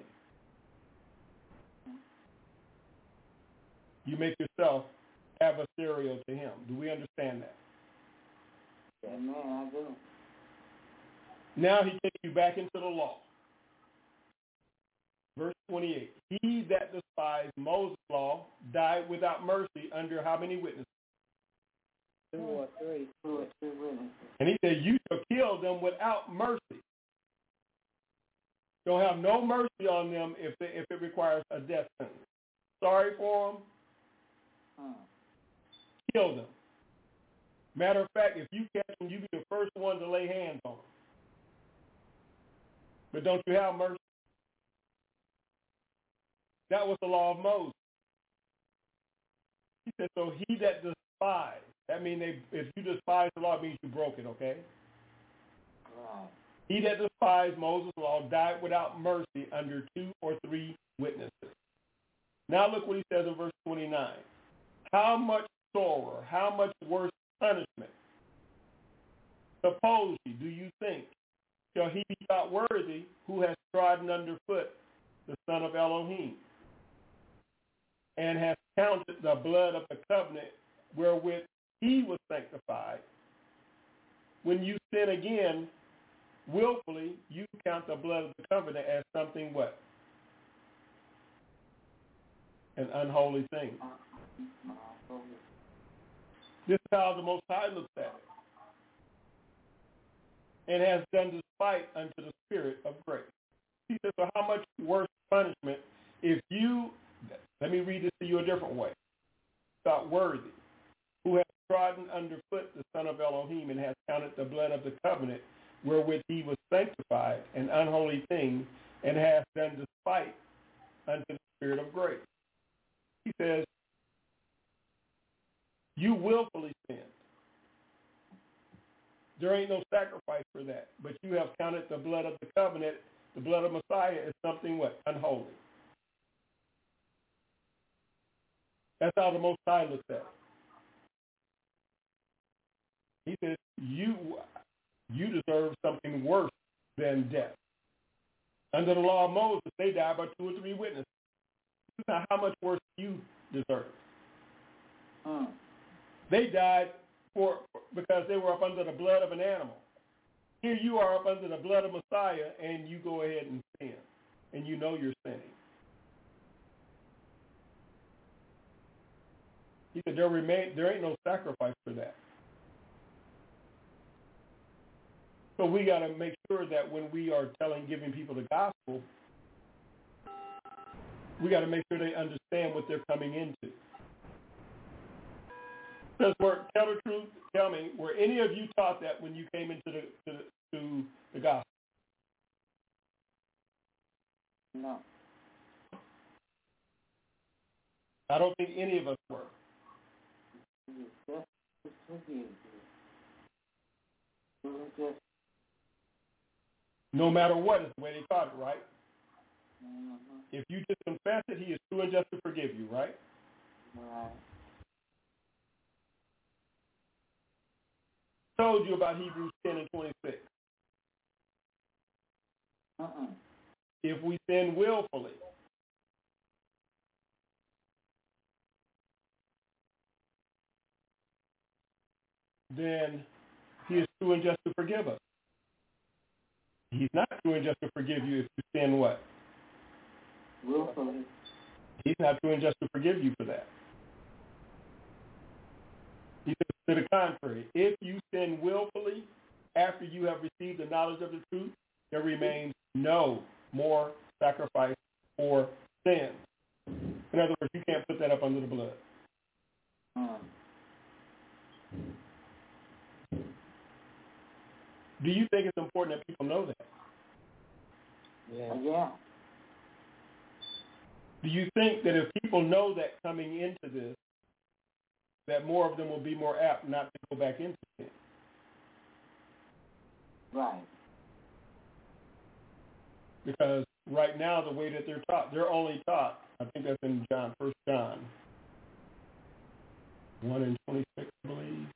You make yourself adversarial to him. Do we understand that? Amen, I do. Now he takes you back into the law. Verse 28. He that despised Moses' law died without mercy under how many witnesses? 2 or 3. 2 or 3 witnesses. And he said, you shall kill them without mercy. Don't have no mercy on them if it requires a death sentence. Sorry for them. Kill them. Matter of fact, if you catch them, you be the first one to lay hands on them. But don't you have mercy? That was the law of Moses. He said, so he that despised, that means if you despise the law, it means you broke it, okay? Right. He that despised Moses' law died without mercy under 2 or 3 witnesses. Now look what he says in verse 29. How much sorer, how much worse punishment, suppose ye, do you think, shall he be thought worthy who has trodden underfoot the Son of Elohim, and has counted the blood of the covenant wherewith he was sanctified? When you sin again, willfully, you count the blood of the covenant as something what? An unholy thing. This is how the Most High looks at it. And has done despite unto the Spirit of grace. He says, so how much worse punishment if you, let me read this to you a different way, thought worthy, who has trodden underfoot the Son of Elohim and has counted the blood of the covenant wherewith he was sanctified, an unholy thing, and has done despite unto the Spirit of grace. He says, you willfully sinned. There ain't no sacrifice for that, but you have counted the blood of the covenant, the blood of Messiah, as something what? Unholy. That's how the Most High looks at it. He says, you deserve something worse than death. Under the law of Moses, they died by 2 or 3 witnesses. Now, how much worse do you deserve? They died because they were up under the blood of an animal. Here you are up under the blood of Messiah, and you go ahead and sin, and you know you're sinning. He said there ain't no sacrifice for that. So we got to make sure that when we are giving people the gospel, we got to make sure they understand what they're coming into. Tell the truth. Tell me, were any of you taught that when you came into the gospel? No. I don't think any of us were. No matter what is the way they taught it, right? Mm-hmm. If you just confess it, he is true and just to forgive you, right? Right. Told you about Hebrews 10 and 26. If we sin willfully, then he is true and just to forgive us. He's not true and just to forgive you if you sin what? Willfully. He's not true and just to forgive you for that. He says to the contrary, if you sin willfully after you have received the knowledge of the truth, there remains no more sacrifice for sin. In other words, you can't put that up under the blood. Do you think it's important that people know that? Yeah. Do you think that if people know that coming into this, that more of them will be more apt not to go back into sin? Right. Because right now, the way that they're only taught, I think that's in 1 John 1 and 26, I believe.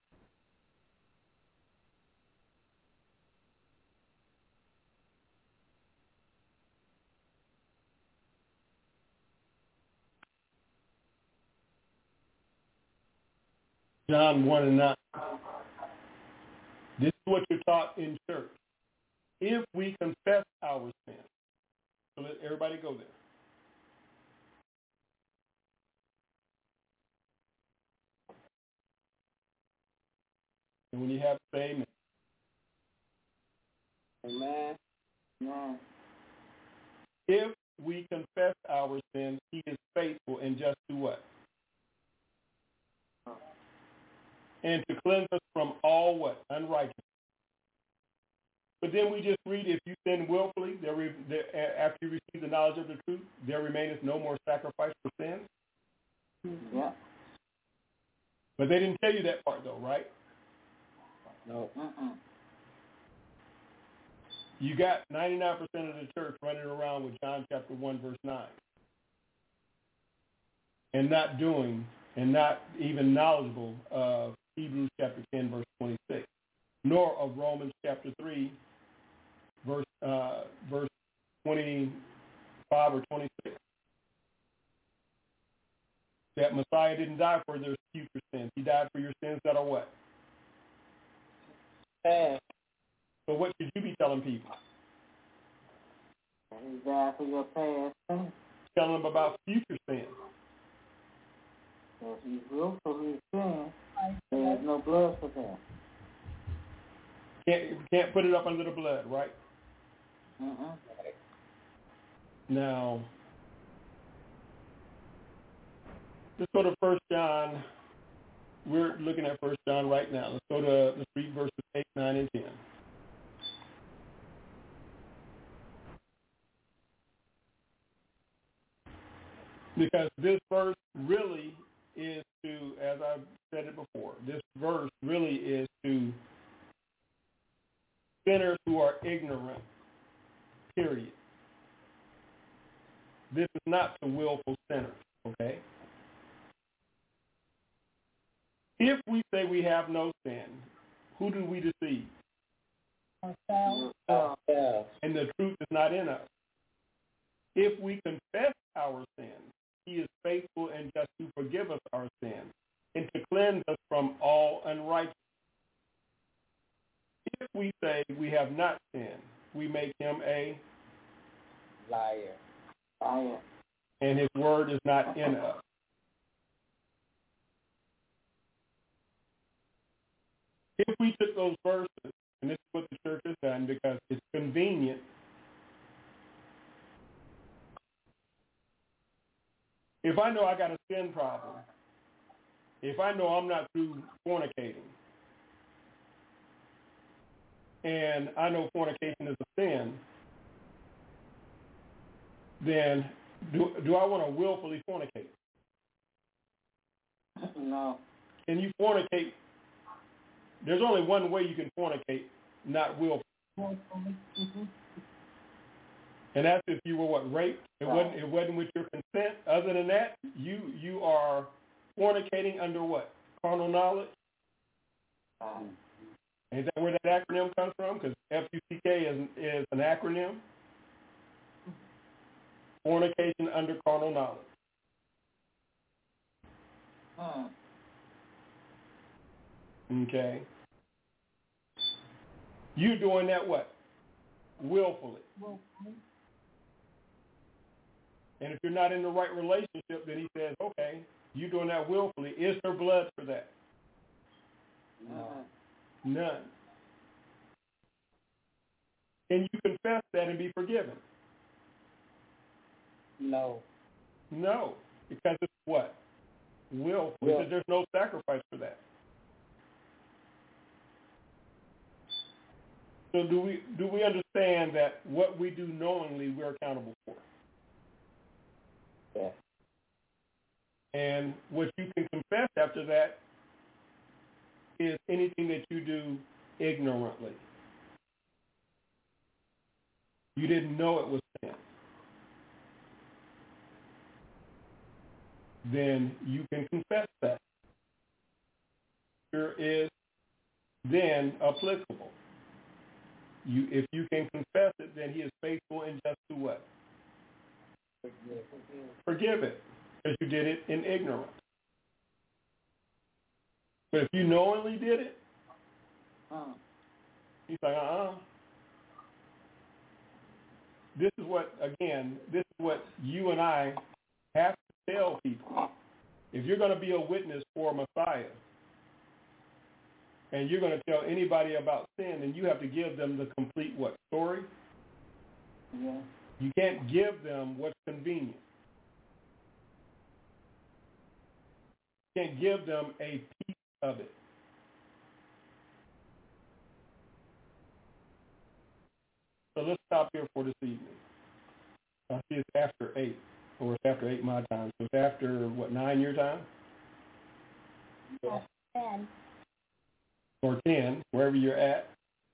John 1 and 9. This is what you're taught in church. If we confess our sins, so let everybody go there. And when you have to say amen. Amen. No. If we confess our sins, he is faithful and just to what? And to cleanse us from all what? Unrighteousness. But then we just read, if you sin willfully, after you receive the knowledge of the truth, there remaineth no more sacrifice for sins. Yeah. But they didn't tell you that part though, right? No. You got 99% of the church running around with John chapter 1, verse 9. And not doing, and not even knowledgeable of Hebrews chapter 10, verse 26, nor of Romans chapter 3, verse 25 or 26. That Messiah didn't die for their future sins. He died for your sins that are what? Past. So what should you be telling people? He died for your past sins. Telling them about future sins. If you willfully sin, there is no blood for that. Can't put it up under the blood, right? Now, let's go to 1 John. We're looking at 1 John right now. Let's read verses 8, 9, and 10. Because this verse really is to, as I've said it before, this verse really is to sinners who are ignorant, period. This is not to willful sinners, okay? If we say we have no sin, who do we deceive? Ourselves. Ourselves. And the truth is not in us. If we confess our sins, he is faithful and just to forgive us our sins and to cleanse us from all unrighteousness. If we say we have not sinned, we make him a liar. And his word is not in us. If we took those verses, and this is what the church has done because it's convenient, if I know I got a sin problem, if I know I'm not through fornicating, and I know fornication is a sin, then do I want to willfully fornicate? No. Can you fornicate? There's only one way you can fornicate, not willfully. Mm-hmm. And that's if you were raped. It wasn't with your consent. Other than that, you are fornicating under what? Carnal knowledge? Is that where that acronym comes from? Because FUCK is an acronym. Fornication under carnal knowledge. Okay. You doing that what? Willfully. And if you're not in the right relationship, then he says, okay, you doing that willfully. Is there blood for that? None. Can you confess that and be forgiven? No. No. Because it's what? Willful. Because there's no sacrifice for that. So do we understand that what we do knowingly we're accountable for? Yeah. And what you can confess after that is anything that you do ignorantly. You didn't know it was sin. Then you can confess that. There is then applicable. If you can confess it, then he is faithful and just to what? Forgive it, because you did it in ignorance. But if you knowingly did it, he's like, This is what you and I have to tell people. If you're going to be a witness for Messiah, and you're going to tell anybody about sin, then you have to give them the complete what? Story? Yeah. You can't give them what's convenient. You can't give them a piece of it. So let's stop here for this evening. I see it's after 8, or it's after 8 my time. So it's after, 9 your time? Yeah. 10. Or 10, wherever you're at.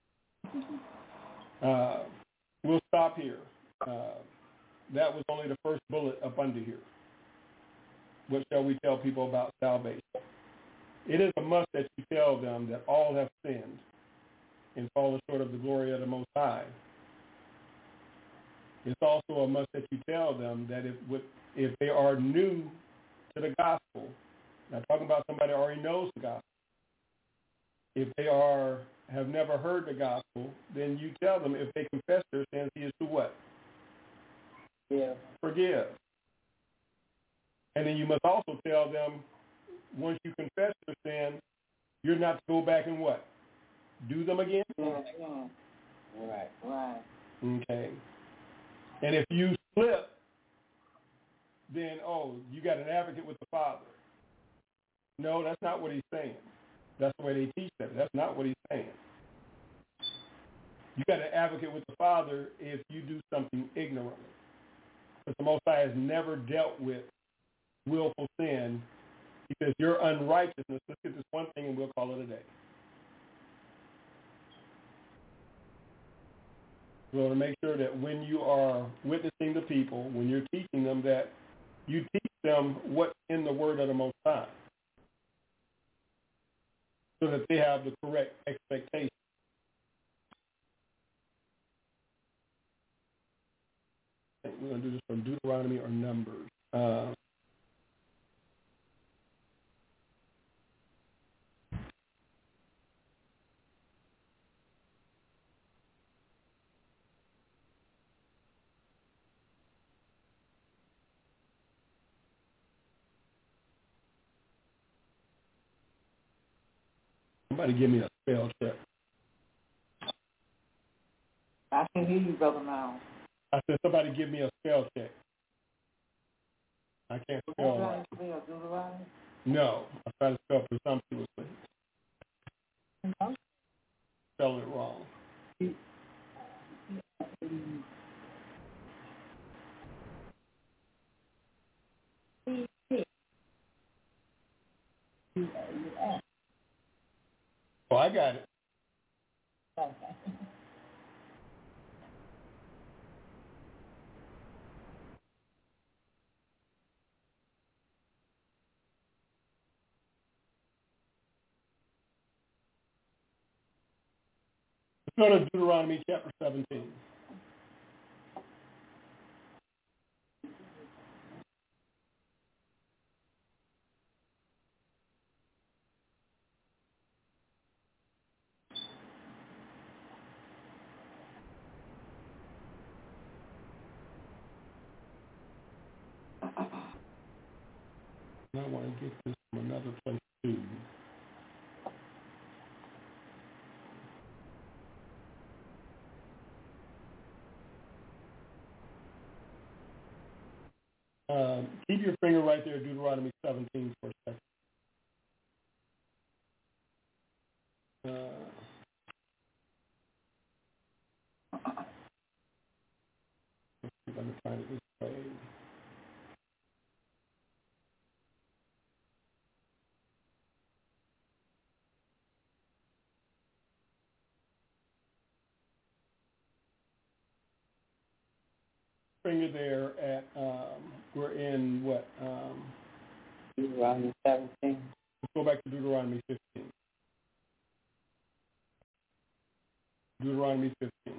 We'll stop here. That was only the first bullet up under here. What shall we tell people about salvation? It is a must that you tell them that all have sinned and fallen short of the glory of the Most High. It's also a must that you tell them that if they are new to the gospel, not talking about somebody who already knows the gospel, if they have never heard the gospel, then you tell them if they confess their sins, he is to what? Yeah. Forgive. And then you must also tell them, once you confess your sin, you're not to go back and what? Do them again? Right. Okay. And if you slip, then, you got an advocate with the Father. No, that's not what he's saying. That's the way they teach that. That's not what he's saying. You got an advocate with the Father if you do something ignorantly. But the Most High has never dealt with willful sin because your unrighteousness, let's get this one thing and we'll call it a day. So to make sure that when you are witnessing to people, when you're teaching them, that you teach them what's in the word of the Most High so that they have the correct expectation. we're going to do this from Deuteronomy or Numbers. Somebody give me a spell check. I can hear you, Brother Miles. I said, somebody give me a spell check. I can't spell right. Deuteronomy? No, I try to spell presumptuously. Spelling it wrong. Oh, I got it. Okay. Let's go to Deuteronomy chapter 17. I want to get this from another place too. Keep your finger right there, Deuteronomy 17 for a second. Let's see if I can find it this way. Finger there at, we're in what? Deuteronomy 17. Let's go back to Deuteronomy 15. Deuteronomy 15.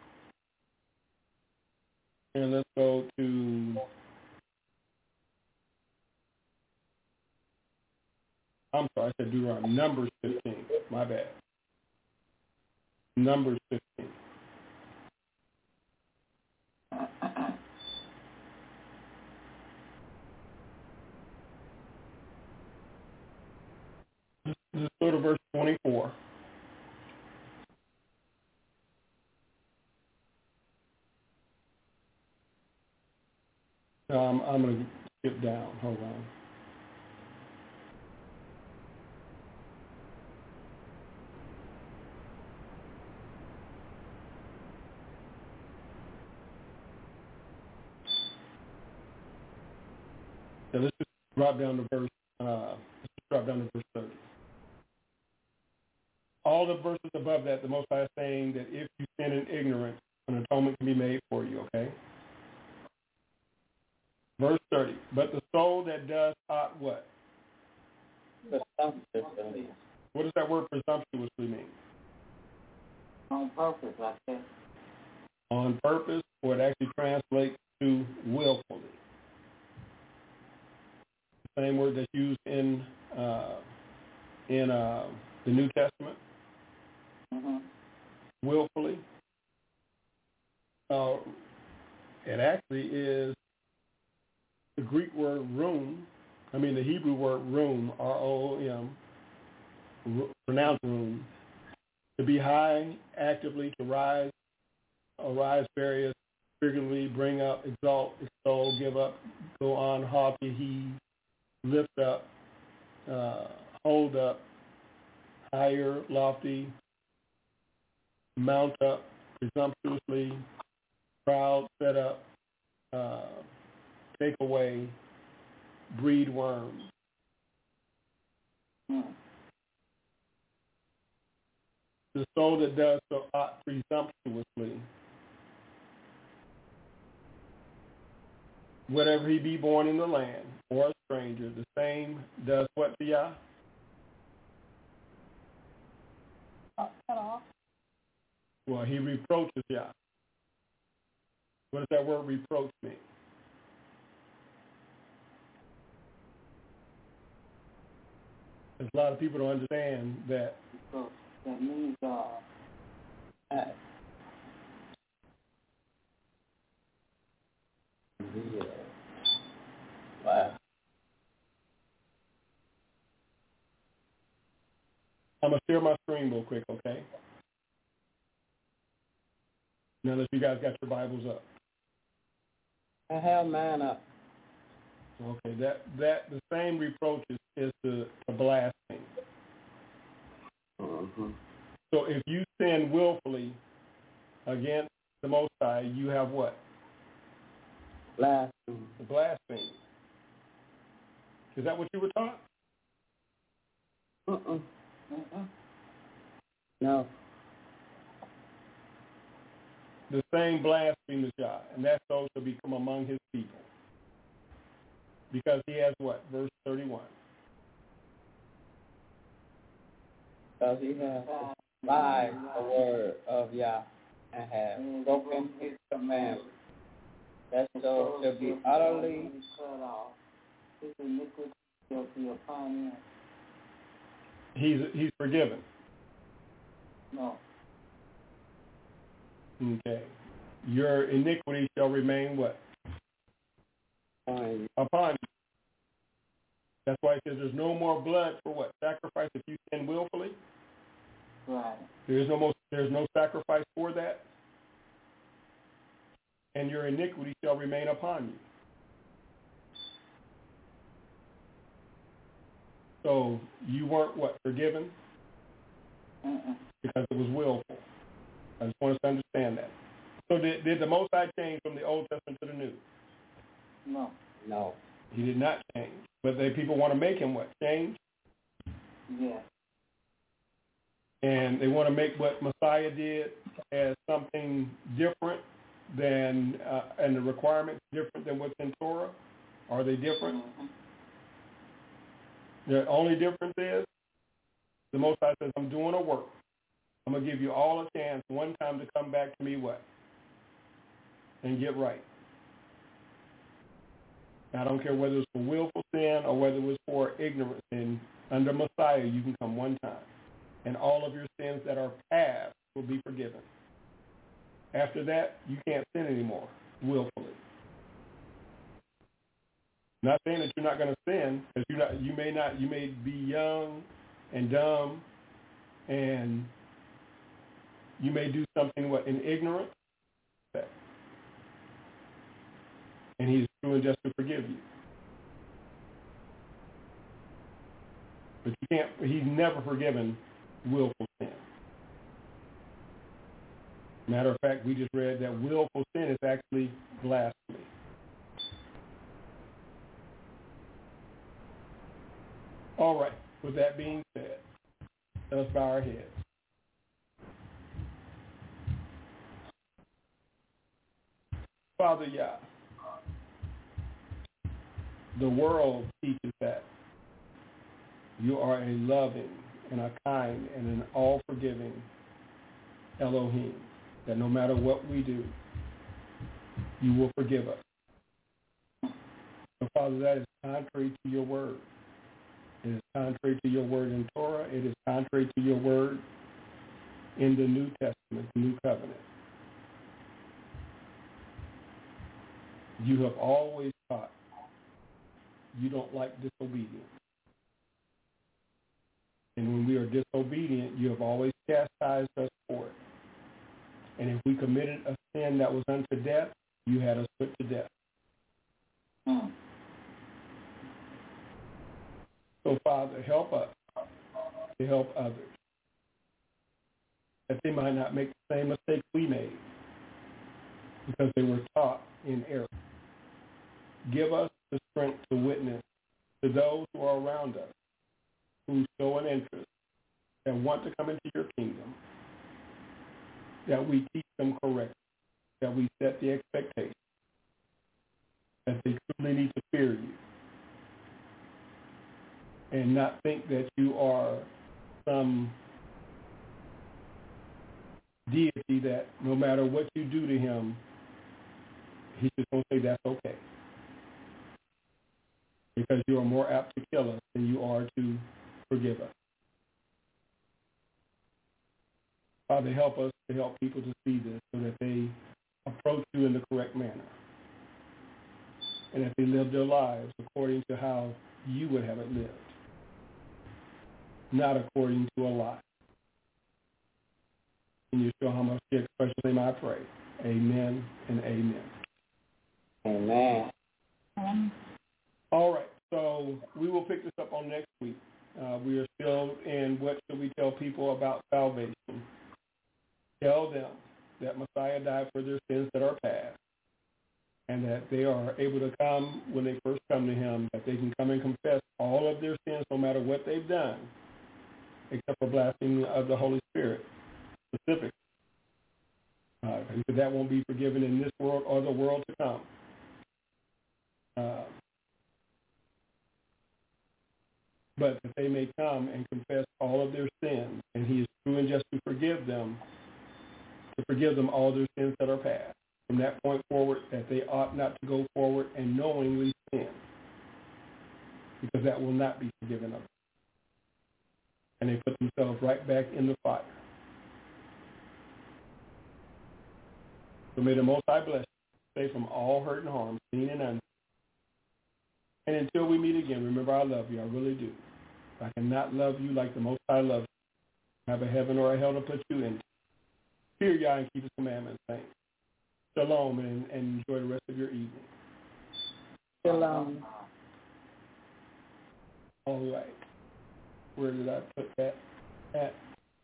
And let's go to, I'm sorry, I said Deuteronomy, Numbers 15. My bad. Numbers 15. Let's go to verse 24. I'm going to skip down. Hold on. Yeah, let's just drop down to verse. Let's just drop down to verse 30. All the verses above that, the Most High is saying that if you sin in ignorance, an atonement can be made for you. Okay. Verse 30. But the soul that does ought what? Presumptuously. What does that word presumptuously mean? On purpose, like that. On purpose, or it actually translates to willfully. The same word that's used in the New Testament. Mm-hmm. Willfully. It actually is the Greek word the Hebrew word room, R-O-O-M, pronounced room, to be high, actively, to rise, arise various, figuratively, bring up, exalt, extol, give up, go on, haughty, heave, lift up, hold up, higher, lofty, mount up, presumptuously, proud, set up, take away, breed worms. The soul that does so ought presumptuously, whatever he be born in the land or a stranger, the same does what to Yah? Cut off. Well, he reproaches Yah. What does that word reproach mean? There's a lot of people don't understand that. That means Wow. I'm going to share my screen real quick, okay? Now that you guys got your Bibles up. I have mine up. Okay, that the same reproach is to blaspheme. Mm-hmm. So if you sin willfully against the Most High, you have what? Blasphemy. Blasphemy. Is that what you were taught? No. The same blasphemous God, and that soul shall become among his people. Because he has what? Verse 31. Because he has despised the word of Yah and has broken his commandments. That soul shall be utterly cut off. His iniquity shall be upon He's him. forgiven. No. Okay. Your iniquity shall remain what? Upon you. That's why it says there's no more blood for what? Sacrifice if you sin willfully? Right. There's no sacrifice for that. And your iniquity shall remain upon you. So you weren't what? Forgiven? Because it was willful. I just want us to understand that. So did the Most High change from the Old Testament to the New? No. No. He did not change. But people want to make him what? Change? Yes. And they want to make what Messiah did as something different than, and the requirements different than what's in Torah? Are they different? The only difference is the Most High says, I'm doing a work. I'm going to give you all a chance one time to come back to me what? And get right. I don't care whether it's for willful sin or whether it was for ignorant sin. Under Messiah, you can come one time. And all of your sins that are past will be forgiven. After that, you can't sin anymore, willfully. Not saying that you're not going to sin, because you may be young and dumb, and you may do something in ignorance, and he's true and just to forgive you. But you can't. He's never forgiven willful sin. Matter of fact, we just read that willful sin is actually blasphemy. All right. With that being said, let us bow our heads. Father Yah, the world teaches that you are a loving and a kind and an all-forgiving Elohim, that no matter what we do, you will forgive us. So, Father, that is contrary to your word. It is contrary to your word in Torah. It is contrary to your word in the New Testament, the New Covenant. You have always taught you don't like disobedience. And when we are disobedient, you have always chastised us for it. And if we committed a sin that was unto death, you had us put to death. So, Father, help us to help others, that they might not make the same mistakes we made because they were taught in error. Give us the strength to witness to those who are around us, who show an interest and want to come into your kingdom, that we teach them correctly, that we set the expectation, that they truly need to fear you and not think that you are some deity that no matter what you do to him, he's just going to say that's okay. Because you are more apt to kill us than you are to forgive us. Father, help us to help people to see this so that they approach you in the correct manner. And that they live their lives according to how you would have it lived, not according to a lie. In Yeshua HaMashiach's precious name I pray. Amen and amen. Amen. All right, so we will pick this up on next week. We are still in what should we tell people about salvation. Tell them that Messiah died for their sins that are past, and that they are able to come when they first come to him, that they can come and confess all of their sins no matter what they've done, except for blasphemy of the Holy Spirit, specifically. Because that won't be forgiven in this world or the world to come. But that they may come and confess all of their sins, and he is true and just to forgive them all their sins that are past. From that point forward, that they ought not to go forward and knowingly sin, because that will not be forgiven of them. And they put themselves right back in the fire. So may the Most High bless you, safe from all hurt and harm, seen and unseen. And until we meet again, remember I love you. I really do. I cannot love you like the Most High loves you. Have a heaven or a hell to put you in. Fear Yah and keep his commandments, saints. Shalom, and enjoy the rest of your evening. Shalom. All right. Where did I put that at?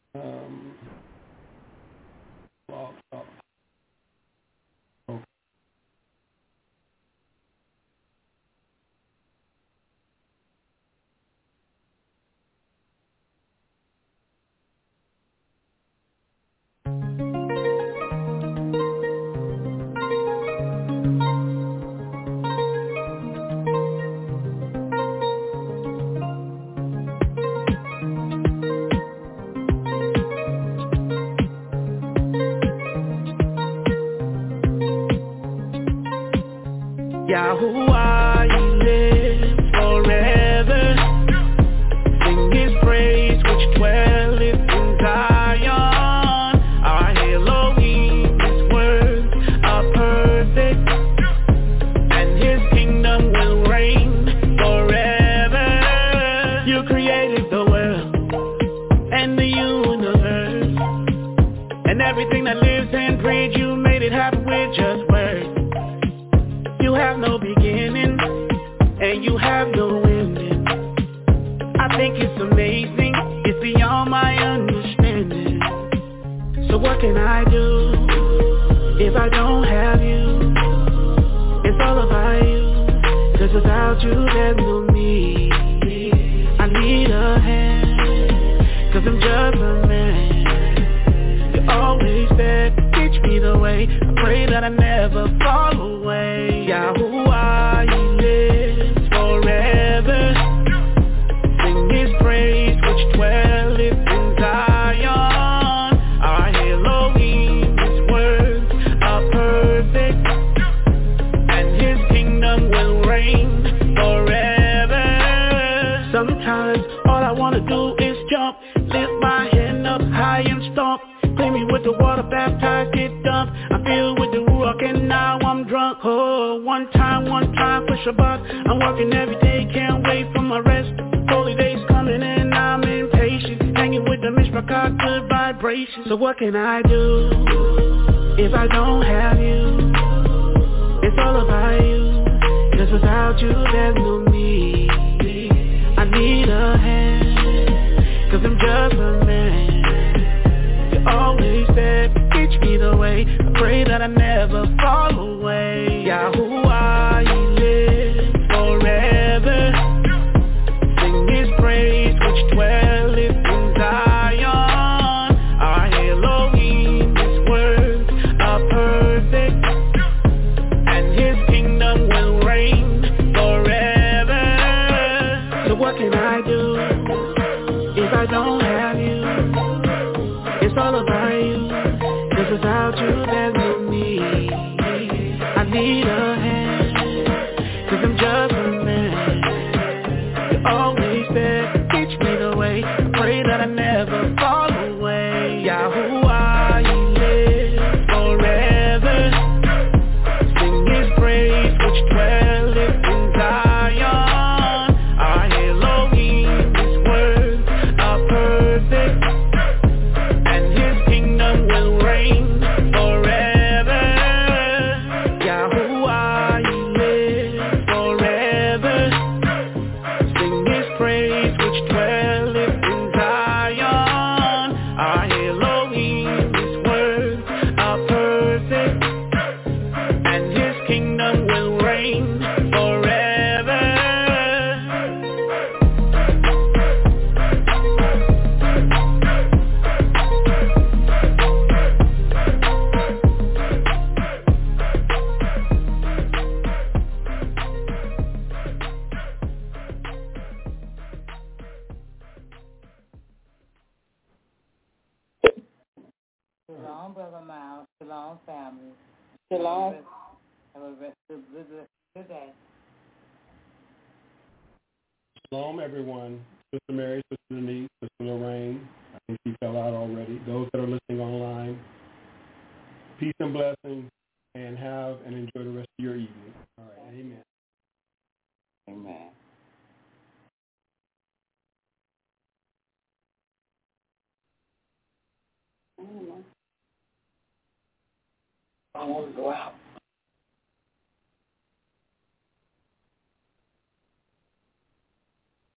Okay. Yahuwah, he lives forever. Sing his praise which dwelleth in Zion. Our Elohim, his words are perfect, and his kingdom will reign forever. You created the world and the universe, and everything that lives and breathes. You made it happen with just words. You have no beginning, and you have no ending. I think it's amazing, it's beyond my understanding. So what can I do if I don't have you? It's all about you, 'cause without you there's no me. I need a hand, 'cause I'm just a man. You're always there, teach me the way. I pray that I never fall away. Yahuwah, he lives forever. Sing his praise which dwelleth in Zion. Our Elohim, his words are perfect, and his kingdom will reign forever. Sometimes all I wanna do is jump, lift my hand up high and stomp. Clean me with the water, baptized, get dumped. I'm filled with the Ruach and now I'm drunk. Oh, one time for Shabbat. I'm working every day, can't wait for my rest. Holy days coming and I'm impatient. Hanging with the Mishpachah, good vibrations. So what can I do if I don't have you? It's all about you, 'cause without you there's no me. I need a hand, 'cause I'm just a man. Always said, teach me the way. I pray that I never fall away. Yahuwah, he lives forever. Sing his praise which dwelleth in Zion. Our Elohim, his words are perfect, and his kingdom will reign forever. So what can I do if I don't have you? It's all about you, 'cause without you there's no me. I need a Brother Miles. Shalom, family. Shalom. Have a good day. Shalom, everyone. Sister Mary, Sister Denise, Sister Lorraine. I think she fell out already. Those that are listening online, peace and blessings, and have and enjoy the rest of your evening. All right, amen. Amen. I want to go out.